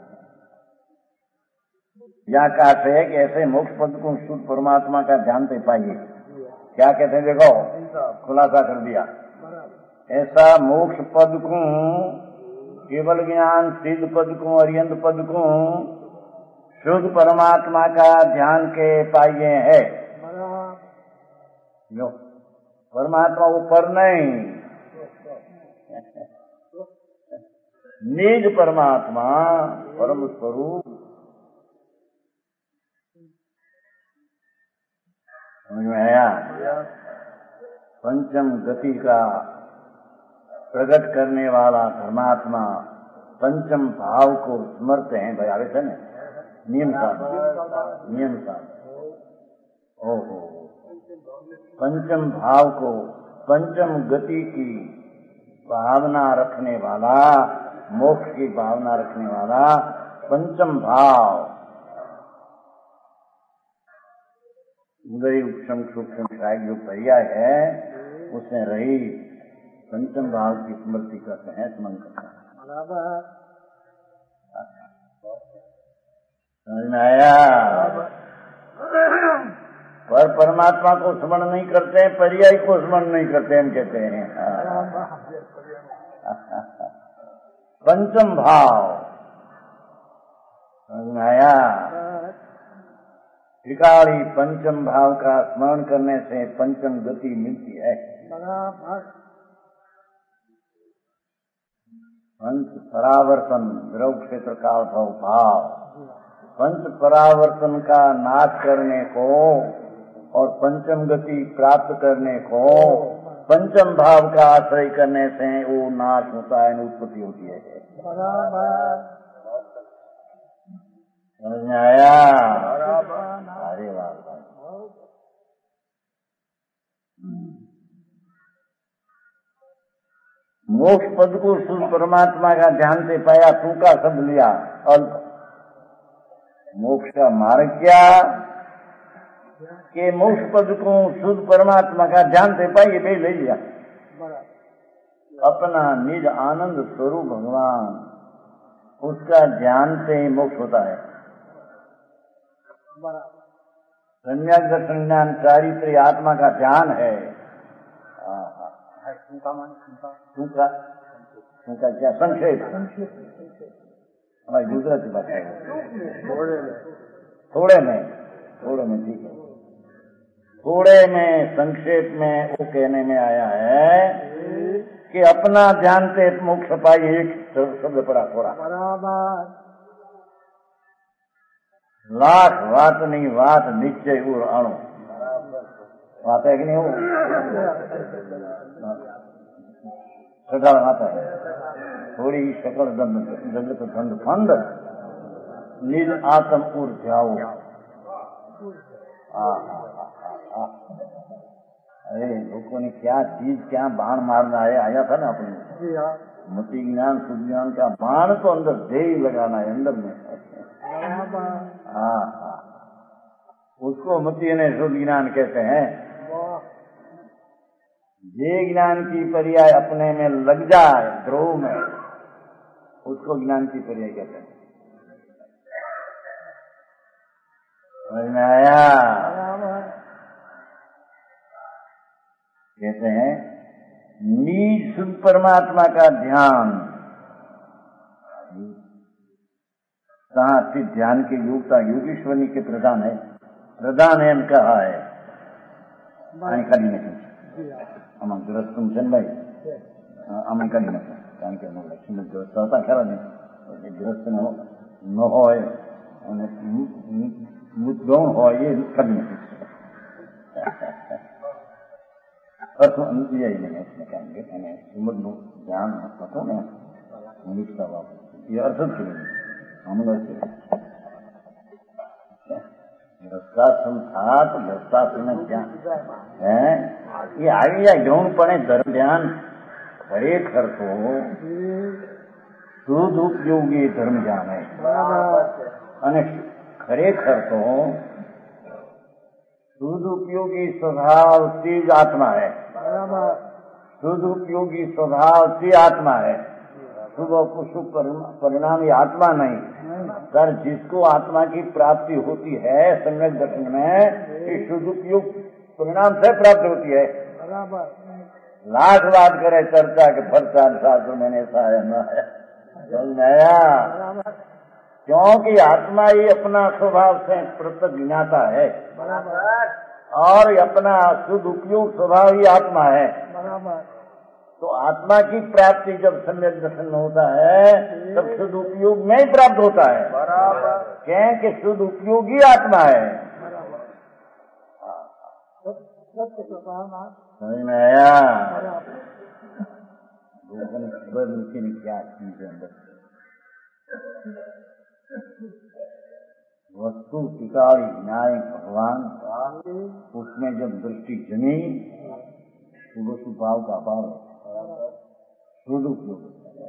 या कहते हैं कि ऐसे मोक्ष पद को शुद्ध परमात्मा का जानते पाइए। क्या कहते हैं देखो, खुलासा कर दिया। ऐसा मोक्ष पद को, केवल ज्ञान सिद्ध पद को, अरियंत पद को शुद्ध परमात्मा का ध्यान के पाइए है। जो परमात्मा ऊपर नहीं, निज परमात्मा परम स्वरूप। समझ में आया? पंचम गति का प्रकट करने वाला परमात्मा पंचम भाव को स्मरते हैं। भाई आगे से नियम साध ओहो, पंचम भाव को, पंचम गति की भावना रखने वाला, मोक्ष की भावना रखने वाला पंचम भाव, उदय उपशम सूक्ष्म जो पर्याय है उसमें रही पंचम भाव की स्मृति करते हैं, स्मरण करते हैं। समझ में आया? पर परमात्मा को स्मरण नहीं करते, पर्याय को स्मरण नहीं करते, हम कहते हैं पंचम भाव। समझ में आया? त्रिकाली पंचम भाव का स्मरण करने से पंचम गति मिलती है। पंच परावर्तन, द्रव क्षेत्र काल भाव, पंच परावर्तन का नाश करने को और पंचम गति प्राप्त करने को पंचम भाव का आश्रय करने से वो नाश होता है, उत्पत्ति होती है। समझ में आया? अरे वाह, मोक्ष पद को शुद्ध परमात्मा का ध्यान से पाया, तू का शब्द लिया अल्प। मोक्ष का मार्ग क्या कि मोक्ष पद को शुद्ध परमात्मा का ध्यान से पाइए, भी ले लिया। अपना निज आनंद स्वरूप भगवान, उसका ध्यान से ही मोक्ष होता है। सम्यक दर्शन ज्ञान चारित्र आत्मा का ध्यान है। उनका क्या संक्षेप, हमारी गुजराती भाषा है, थोड़े में ठीक है, थोड़े में संक्षेप में वो कहने में आया है कि अपना ध्यान से मोक्ष पाई। एक शब्द पड़ा थोड़ा, लाख बात नहीं, बात निश्चय और अणु बात है कि नहीं? हो सदा आता है थोड़ी शकल जगत खंड खंड निज आत्म उर जाओ। अरे लोगों ने क्या चीज, क्या बाण मारना आया था ना अपने मति ज्ञान शुद्ध ज्ञान का बाण तो अंदर दे ही लगाना है, अंदर में। उसको मति ने शुद्ध ज्ञान कहते हैं। जे ज्ञान की पर्याय अपने में लग जाए ध्रुव में, उसको ज्ञान की पर्याय कहते हैं। समझ में आया? कहते हैं निज शुद्ध परमात्मा का ध्यान, कहाँ थी ध्यान की योग्यता? योगेश्वरी के प्रधान है, प्रधान एम कहा है खाली नहीं आम ग्रस्तुम छे भाई, आम काढ़ी नाखे, कारण के लक्ष्मी ग्रस्त होता खरा नहीं, ग्रस्त न होय અને ગૌણ હોય એ કાઢી નાખે अर्थ यही नहीं है इसमें कहेंगे, यानी सुमन ज्ञान होता ना निष्ठा बात, ये अर्थ के लिए हम लोग भ्रष्टाश्रम था तो भ्रष्टाश्रम में क्या है? ये आइडिया गौणपणे धर्म ध्यान खरेखर तो સદુપયોગી ધર્મ જાણે અને ખરેખર તો સદુપયોગી स्वभाव से आत्मा है। सदुपयोगी स्वभाव से आत्मा है। शुभ को शुभ परिणाम ये आत्मा नहीं। सर जिसको आत्मा की प्राप्ति होती है सम्यक दर्शन में, ये सदुपयोग परिणाम से प्राप्त होती है। लाख बात करे चर्चा के प्रचार शास्त्र मैंने ऐसा है न है, समझ में आया? क्योंकि आत्मा ही अपना स्वभाव से पृथक ज्ञाता है और अपना सदुपयोग स्वभाव ही आत्मा है। तो आत्मा की प्राप्ति जब सम्यक दर्शन में होता है तब सदुपयोग में ही प्राप्त होता है, क्योंकि सदुपयोगी आत्मा है। समझ में आया? क्या चीज है अंदर वस्तु टिकाड़ी न्याय भगवान, उसमें जब दृष्टि जमी तो वस्तु भाव का अभाव है, सदुपयोग।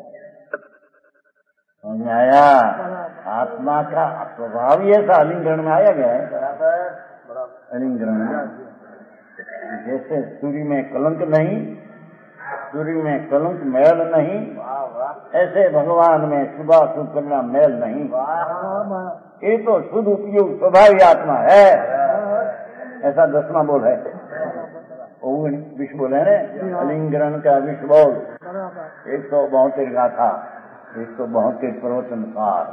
समझ में आया? आत्मा का स्वभाव ही ऐसा अलिंगरण में आया गया है। अलिंगरण जैसे सूर्य में कलंक नहीं, सूर्य में कलंक मैल नहीं, ऐसे भगवान में शुभाशुभ परिणाम मैल नहीं। ये तो शुद्ध उपयोग स्वभाव आत्मा है। ऐसा 10वां बोल है, विश्व बोल है ना, अलिंगरण का विश्व बोल 172 गाथा, 172 प्रवचन सार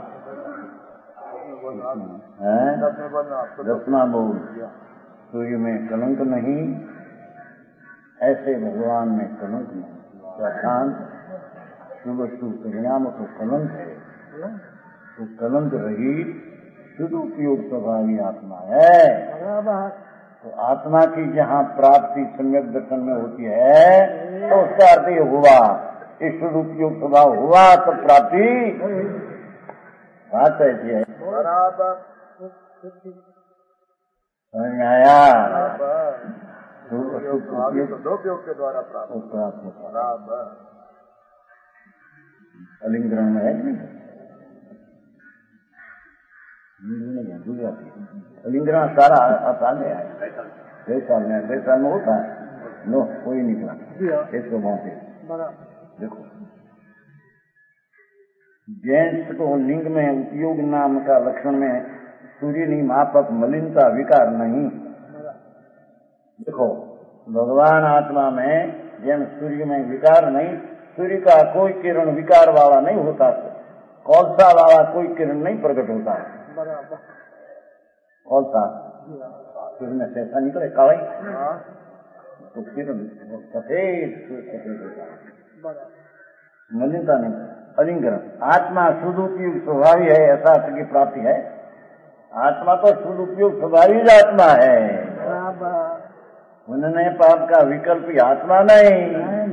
है। 10वां बोल सूर्य में कलंक नहीं, ऐसे भगवान में कलंक नहीं। अर्थात शुभ शुभ परिणाम तो कलंक है, तो कलंक रहित शुद्ध उपयोग स्वभावी आत्मा है। तो आत्मा की जहाँ प्राप्ति सम्यक दर्शन में होती है तो उसका अर्थ ये हुआ, ये शुद्ध उपयोग स्वभाव हुआ तो प्राप्ति बात ऐसी है। समझ में आया? सदुपयोग के द्वारा प्राप्त होता। अलिंगरण में है नहीं, अलिंगरण सारा आसान है। 6 साल में होता है, नो कोई निकला 172। देखो जेंट्स को लिंग में उपयोग नाम का लक्षण में सूर्य नहीं मापक मलिनता विकार नहीं। देखो भगवान आत्मा में जैन सूर्य में विकार नहीं, सूर्य का कोई किरण विकार वाला नहीं होता, कौलसा वाला कोई किरण नहीं प्रकट होता। कौलसा सूर्य में से ऐसा निकले काला तो किरण सफेद होता, मलिनता नहीं। अलिंगरण आत्मा सदुपयोग स्वभावी है, ऐसा अर्थ की प्राप्ति है। आत्मा तो सदुपयोग स्वभावी आत्मा है, उन्होंने पाप का विकल्प आत्मा नहीं।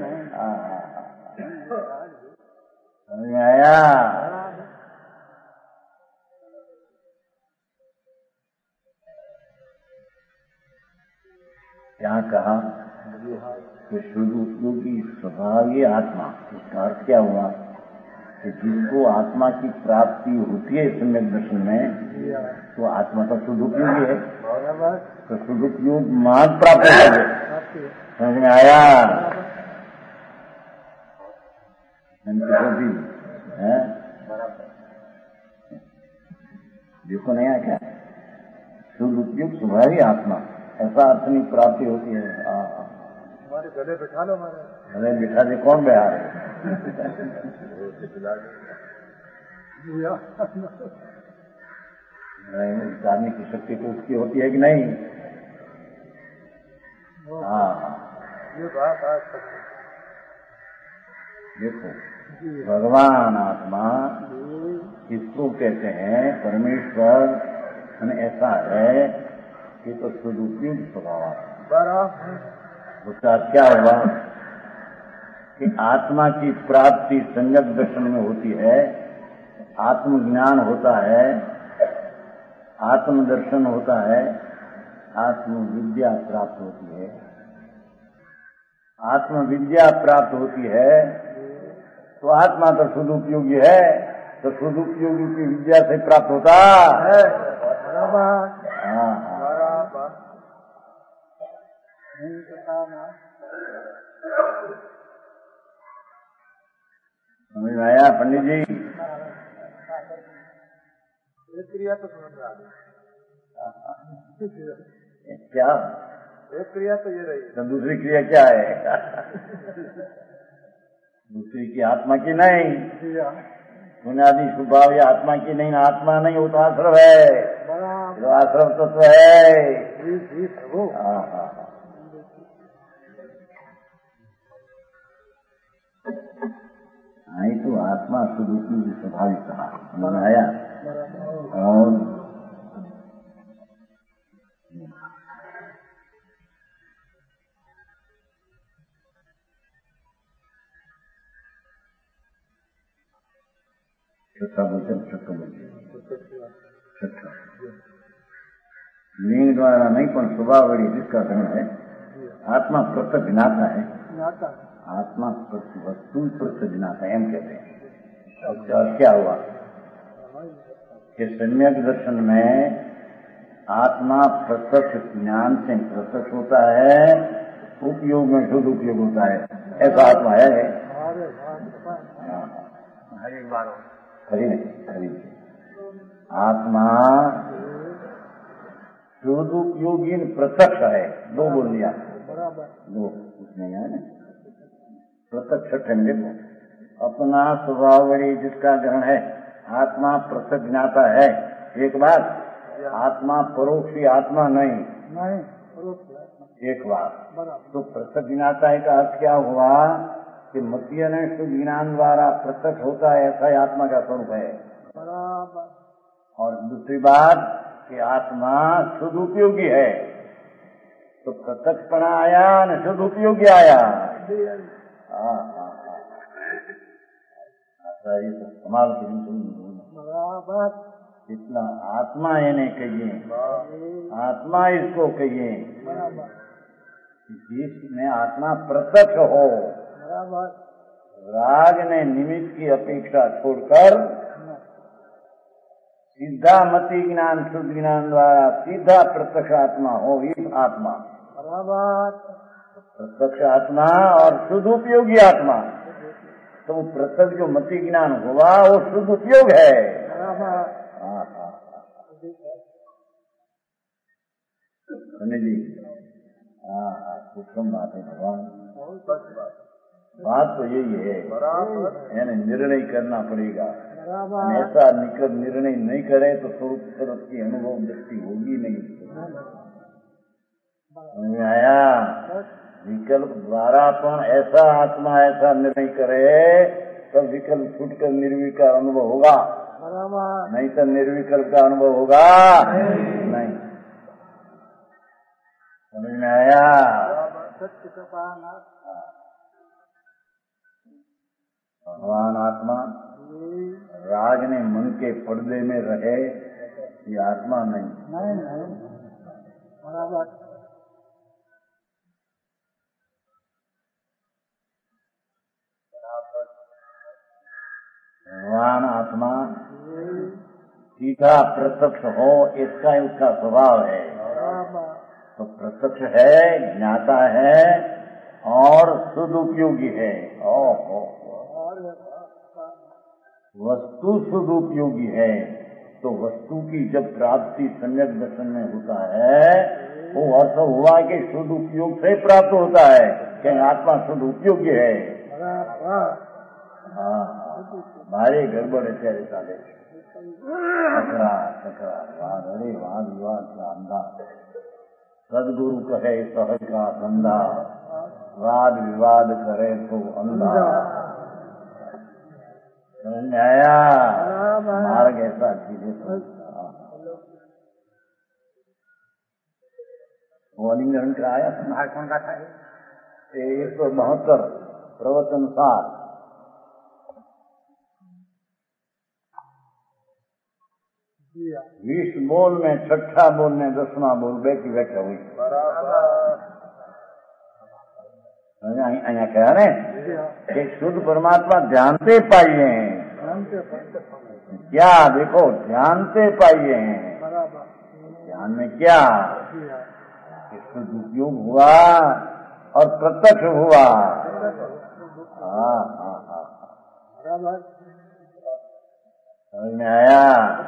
समझ में आया? क्या कहा कि शुद्ध उपयोगी स्वभावी आत्मा, इसका अर्थ क्या हुआ कि जिसको आत्मा की प्राप्ति होती है सम्यक दर्शन में, तो आत्मा का शुद्ध उपयोगी है, तो शुद्ध उपयोग मार्ग प्राप्त है। समझ में आया? है देखो नया क्या शुद्ध उपयोग स्वभावी आत्मा, ऐसा अर्थ नहीं प्राप्ति होती है। हमारे गले बिठा लो, गले बिठा दे, कौन बिहार है? जानने की शक्ति तो उसकी होती है कि नहीं? हाँ ये बात आज तक देखो भगवान आत्मा इसको कहते हैं परमेश्वर, ऐसा है कि तो सदुपयोग स्वभाव। उसका क्या हुआ कि आत्मा की प्राप्ति सम्यक दर्शन में होती है, आत्मज्ञान होता है, आत्मदर्शन होता है, आत्मविद्या प्राप्त होती है। आत्मविद्या प्राप्त होती है तो आत्मा तो सदुपयोगी है, तो सदुपयोगी की विद्या से प्राप्त होता है। समझ में आया पंडित जी? एक क्रिया तो समझ में आ गई। क्या? एक क्रिया तो ये रही, तो दूसरी क्रिया क्या है? दूसरी की आत्मा की नहीं, बुनियादी स्वभाव या आत्मा की नहीं, आत्मा नहीं, वो तो आश्रव है, तो आश्रव तत्व है। नहीं तो आत्मा स्वरूपी स्वाभाविक कहा, समझ आया? और छठा वचन, छठा लिंग द्वारा नहीं पर स्वभावड़ी जिसका धर्म है, आत्मा प्रत्यक्ष ज्ञाता है, आत्मा वस्तु प्रत्यक्ष ज्ञाता है, एम कहते हैं। और क्या हुआ कि सम्यक दर्शन में आत्मा प्रत्यक्ष ज्ञान से प्रत्यक्ष होता है, उपयोग में शुद्ध उपयोग होता है, ऐसा आत्मा है। खरी नहीं, खरी आत्मा शुद्ध उपयोगी प्रत्यक्ष है, दो बोल दिया, दो उसमें है ना, प्रत्यक्ष छठ है। देखो अपना स्वभावड़ी जिसका ग्रहण है, आत्मा प्रत्यक्ष ज्ञाता है। एक बात, आत्मा परोक्षी आत्मा नहीं, एक बात तो प्रत्यक्ष ज्ञाता है का अर्थ क्या हुआ कि मतीय ने शुद्ध ज्ञान द्वारा प्रत्यक्ष होता है, ऐसा ही आत्मा का स्वरूप है। और दूसरी बात कि आत्मा शुद्ध उपयोगी है, तो प्रत्यक्षपणा आया न शुद्ध उपयोगी आया। कमाल की इतना आत्मा इन्हें कहिए, आत्मा इसको कहिए, जिसमें आत्मा प्रत्यक्ष हो। राग ने निमित्त की अपेक्षा छोड़कर सीधा मति ज्ञान शुद्ध ज्ञान द्वारा सीधा प्रत्यक्ष आत्मा हो, इस आत्मा प्रत्यक्ष आत्मा और शुद्ध उपयोगी आत्मा। तो प्रत्यक्ष जो मति ज्ञान हुआ वो शुद्ध उपयोग है। समझ जी? सूक्ष्म बात है भगवान। बात तो यही है, यानी निर्णय करना पड़ेगा। ऐसा निकट निर्णय नहीं करे तो स्वरूप तरफ की अनुभव दृष्टि होगी नहीं। आया विकल्प द्वारा पण ऐसा आत्मा ऐसा निर्णय करे तब विकल्प छूटकर निर्विकल्प अनुभव होगा, नहीं तो निर्विकल्प का अनुभव होगा नहीं। समझ में आया? भगवान आत्मा राग ने मन के पर्दे में रहे, ये आत्मा नहीं। भगवान आत्मा सीधा प्रत्यक्ष हो, इसका उसका स्वभाव है। तो प्रत्यक्ष है, ज्ञाता है और शुद्ध उपयोगी है। वस्तु शुद्ध उपयोगी है, तो वस्तु की जब प्राप्ति सम्यक दर्शन में होता है, वो अर्थ हुआ कि शुद्ध उपयोग से प्राप्त होता है, कहीं आत्मा शुद्ध उपयोगी है। भारी गड़बड़ है तेरे साले, वाद, अरे वाद विवाद का अंधा, सदगुरु कहे सहज का धंधा, वाद विवाद करे तो अंधा। आया मार्ग ऐसा चीजें वो अलिंगन कराया कौन का था 172 प्रवचनसार। 20 बोल में छठा बोल ने 10वां बोल बे की व्याख्या हुई અહીંયા કહ્યા ને कि शुद्ध परमात्मा जानते पाइए हैं क्या देखो जानते पाइए हैं ध्यान में क्या शुद्ध उपयोग हुआ और प्रत्यक्ष हुआ हाँ हाँ हाँ समझ में आया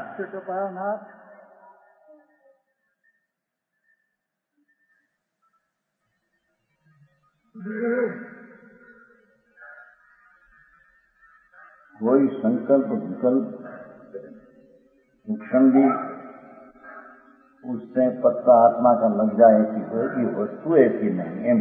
कोई संकल्प विकल्प क्षण भी उससे पत्ता आत्मा का लग जाए कि वस्तु ऐसी नहीं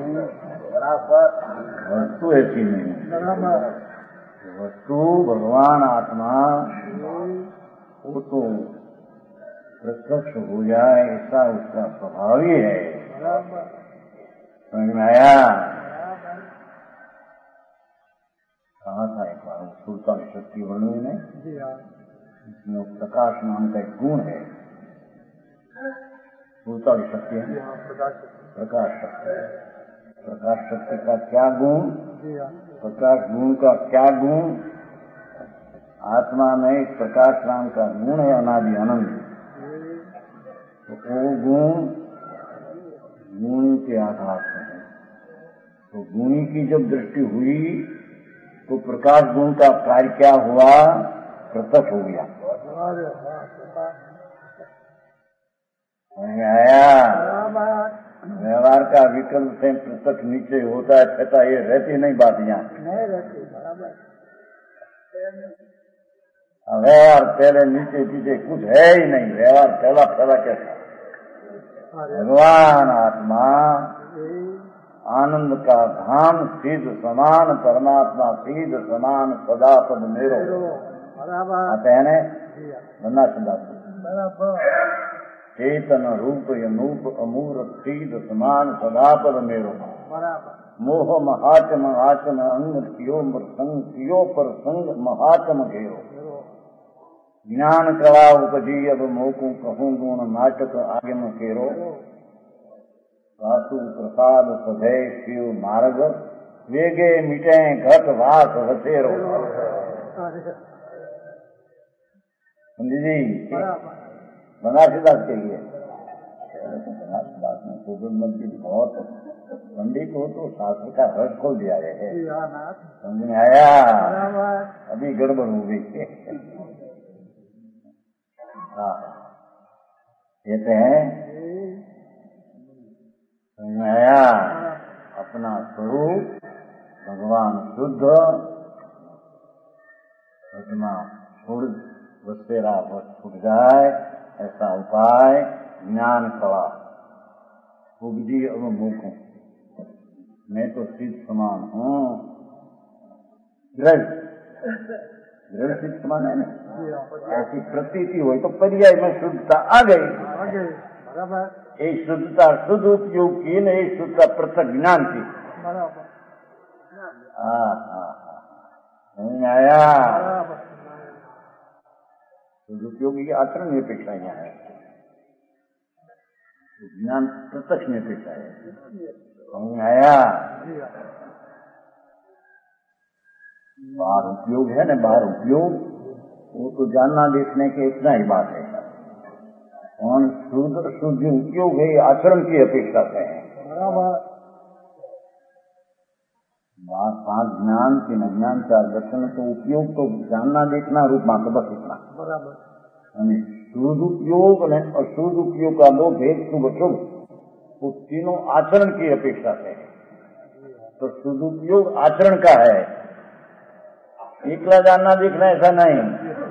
वस्तु ऐसी नहीं वस्तु भगवान आत्मा वो तो प्रत्यक्ष हो जाए ऐसा उसका स्वभाव ही है समझ में आया कहा था एक बार सुरता की शक्ति वर्णन में इसमें प्रकाश नाम का एक गुण है सुरता की शक्ति है प्रकाश शक्ति प्रकाश शक्ति का क्या गुण प्रकाश गुण का क्या गुण आत्मा में एक प्रकाश नाम का गुण है अनादि अनंत तो वो गुण गुणी के आधार पर है तो गुणी की जब दृष्टि हुई तो प्रकाश गुण का कार्य क्या हुआ प्रत्यक्ष हो गया आया व्यवहार का विकल्प से प्रत्यक्ष नीचे होता है कहता ये रहती नहीं बात यहाँ व्यवहार पहले नीचे पीछे कुछ है ही नहीं व्यवहार फैला फैला कैसा भगवान आत्मा आनंद का धाम सिद्ध समान परमात्मा सिद्ध समान सदा पद मेरो आते हैं बन्ना सिद्धार्थ चेतन रूप अनूप अमूर्त सिद्ध समान सदा पद मेरो मोह महात्म आत्म अंग कियो पर संग महात्म घेरो ज्ञान कला उपजी अब मोकू कहूँ गुण नाटक आगम केरो वासु प्रसाद सधे शिव मार्ग वेगे मिटे घट वास वसेरो जी बनारसीदास के लिए बनारसीदास ने गोविंद जी बहुत पंडित हो तो शास्त्र का रस खोल दिया है समझ में आया अभी गड़बड़ हो गई कहते हैं आया अपना स्वरूप भगवान शुद्ध घटना छोड़ बसेरा बस छूट जाए ऐसा उपाय ज्ञान कला उपजी अब मुखों मैं तो सिद्ध समान हूँ दृढ़ सिद्ध समान है ना ऐसी प्रतीति हुई तो पर्याय में शुद्धता आ गई एक शुद्धता शुद्ध उपयोग की न एक शुद्धता पृथक ज्ञान की नहीं आया शुद्ध की आचरण की अपेक्षा यहाँ है ज्ञान प्रत्यक्ष में अपेक्षा है नहीं आया बाहर उपयोग है न बाहर उपयोग वो तो जानना देखने के इतना ही बात है और शुद्ध उपयोग है आचरण की अपेक्षा से है पांच ज्ञान तीन अज्ञान चार दर्शन तो उपयोग तो जानना देखना रूप मात्र बस इतना शुद्ध उपयोग और शुद्ध उपयोग का दो भेद शुभ शुभ वो तीनों आचरण की अपेक्षा से है तो शुद्ध उपयोग आचरण का है एकला जानना देखना ऐसा नहीं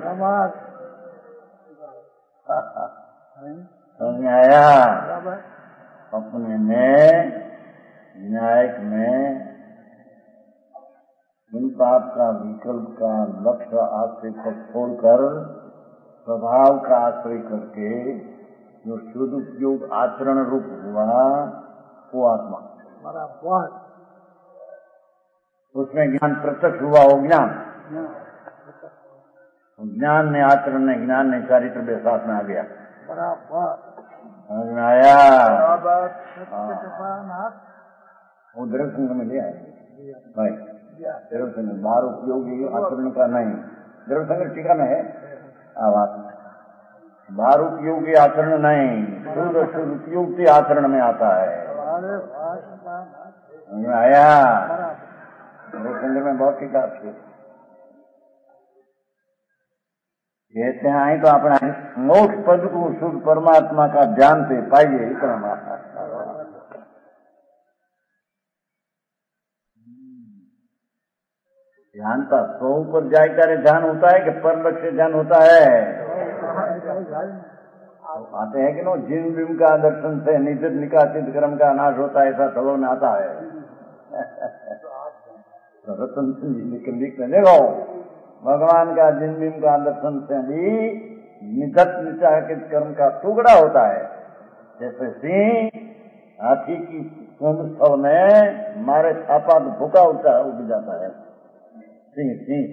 समझ आया अपने में न्यायिक में इन पाप का विकल्प का लक्ष्य आश्रय को छोड़कर स्वभाव का आश्रय करके जो शुद्ध उपयोग आचरण रूप हुआ वो आत्मा उसमें ज्ञान प्रत्यक्ष हुआ हो ज्ञान ज्ञान ने आचरण ने, ज्ञान ने चारित्र भी साथ में आ गया। बराबर समझ में आया? बराबर। सत्य कृपानाथ वो द्रव्य संग में लिया है भाई। द्रव्य संग बाहर उपयोगी आचरण का नहीं, द्रव्य संग टीका में है बात। बाहर उपयोगी आचरण नहीं, शुद्ध शुद्ध उपयुक्ति आचरण में आता है। समझ में आया? द्रव्य संग में बहुत टीका थी। कहते हैं तो अपना मोक्ष पद को शुद्ध परमात्मा का ध्यान से पाइए, इतना माता ध्यान का सौ पर जाकर ध्यान होता है कि पर लक्ष्य ध्यान होता है? आते हैं कि नो जिन बिम का दर्शन से निश्चित निकासित कर्म का नाश होता है, ऐसा सबों में आता है। रतन लिख देखो, भगवान का जिन बिम का दर्शन से भी निधत निचाकित कर्म का टुकड़ा होता है। जैसे सिंह हाथी की कुंभ में मारे छापा तो भूखा उठ जाता है। सिंह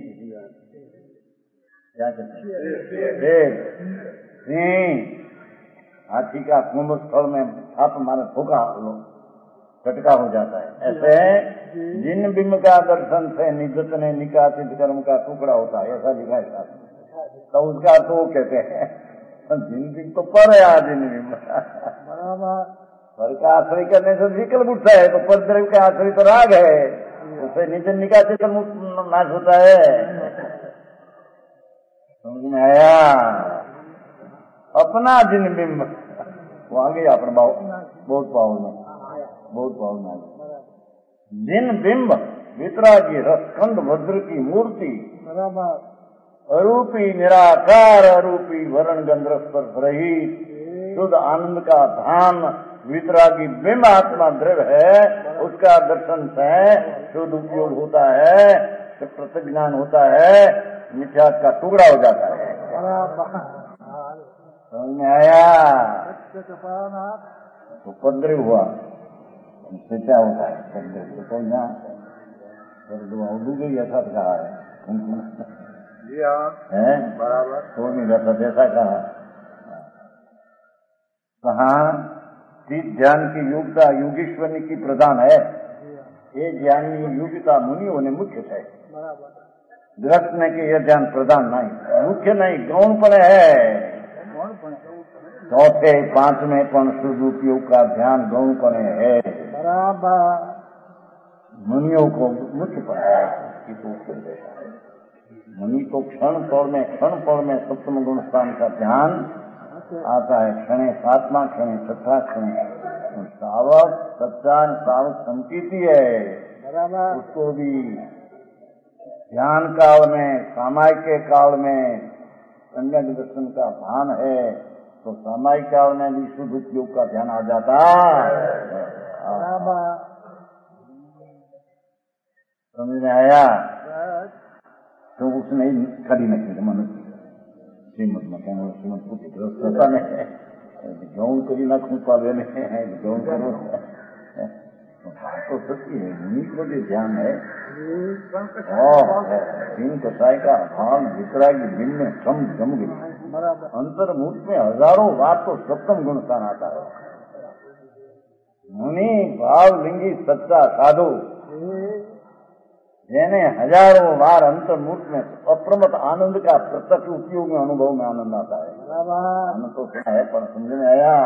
क्या कहते हैं? सिंह हाथी का कुंभ स्थल में छाप मारे भूखा झटका हो जाता है। ऐसे जिन बिंब का दर्शन से निजत ने निकासित कर्म का टुकड़ा होता है, ऐसा लिखा है शास्त्र। तो उसका तो कहते हैं जिन बिंब तो पर है, जिन बिंब पर का आश्रय करने से विकल्प उठता है, तो पर द्रव्य का आश्रय तो राग है, उससे निजन निकासित कर्म नाश होता है। समझ में आया? अपना जिन बिंब वो आ गया अपना बहुत पावन में, बहुत पावन आ गया। जिन बिंब वितरागी रसखंड भद्र की मूर्ति, अरूपी निराकार अरूपी वरण गंध स्पर्श रहित शुद्ध आनंद का धाम वितरागी बिंब आत्मा द्रव्य है, उसका दर्शन से शुद्ध उपयोग होता है, प्रत्यक्ष ज्ञान होता है, मिथ्या का टुकड़ा हो जाता है। समझ में आया? तो पद्रव हुआ, इससे क्या होता है? पद्रव तो डूबे ऐसा कहा है बराबर, तो नहीं रहता जैसा कहा। कहा ध्यान की योग्यता योगेश्वरी की प्रधान है, ये ज्ञान की योग्यता मुनियों ने मुख्य है। गृहस्थ ने कि यह ध्यान प्रधान नहीं, मुख्य नहीं, गौणपण है। चौथे पांचवें पण शुद्ध उपयोग का ध्यान गौणपण है, बराबर। मुनियों को मुख्य पण है। मुनि को क्षण पौर में सप्तम गुण स्थान का ध्यान आता है। क्षणे सातवां, क्षणे छठा, क्षणे सावक सच्चा सावक संकीर्ति है, बराबर। उसको भी ध्यान काल में, सामायिक के काल में कन्या दर्शन का भान है, तो सामायिक काल में भी शुद्ध उपयोग का ध्यान आ जाता। समझ में आया? तो उसने कभी नहीं मनुष्य श्रीमद में कहना श्रीमद पुत्र गृहस्थता में गौन करी ना खूब पावे गौन करो तो सत्य है। मुनि को भी ध्यान है तीन कसाई का भाव वितरागी बिन में श्रम जम गई। अंतर्मुख में हजारों बार तो सप्तम गुण स्थान आता है। मुनि भाव लिंगी सच्चा साधु जेने हजारों बार अंतर्मुख में अप्रमत आनंद का प्रत्यक्ष उपयोग में अनुभव में आनंद आता है। आनंद तो क्या है पर समझ में आया?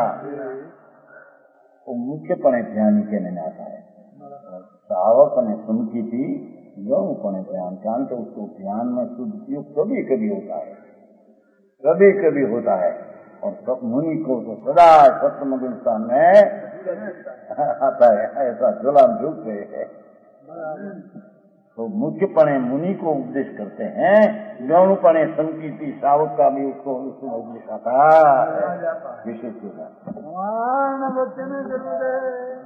वो मुख्यपणे ध्यान के नहीं आता है। सावक ने सुनकी थी गौपणे ध्यान, कारण के उसको ध्यान में शुद्ध उपयोग कभी कभी होता है, कभी कभी होता है। और सब मुनि को तो सदा सप्तम गुण स्थान में आता है, ऐसा जुलाम झुक है। तो मुख्यपणे मुनि को उपदेश करते हैं, गौणपणे संकीर्ति सावक का भी उसको उपदेश आता है। विशेष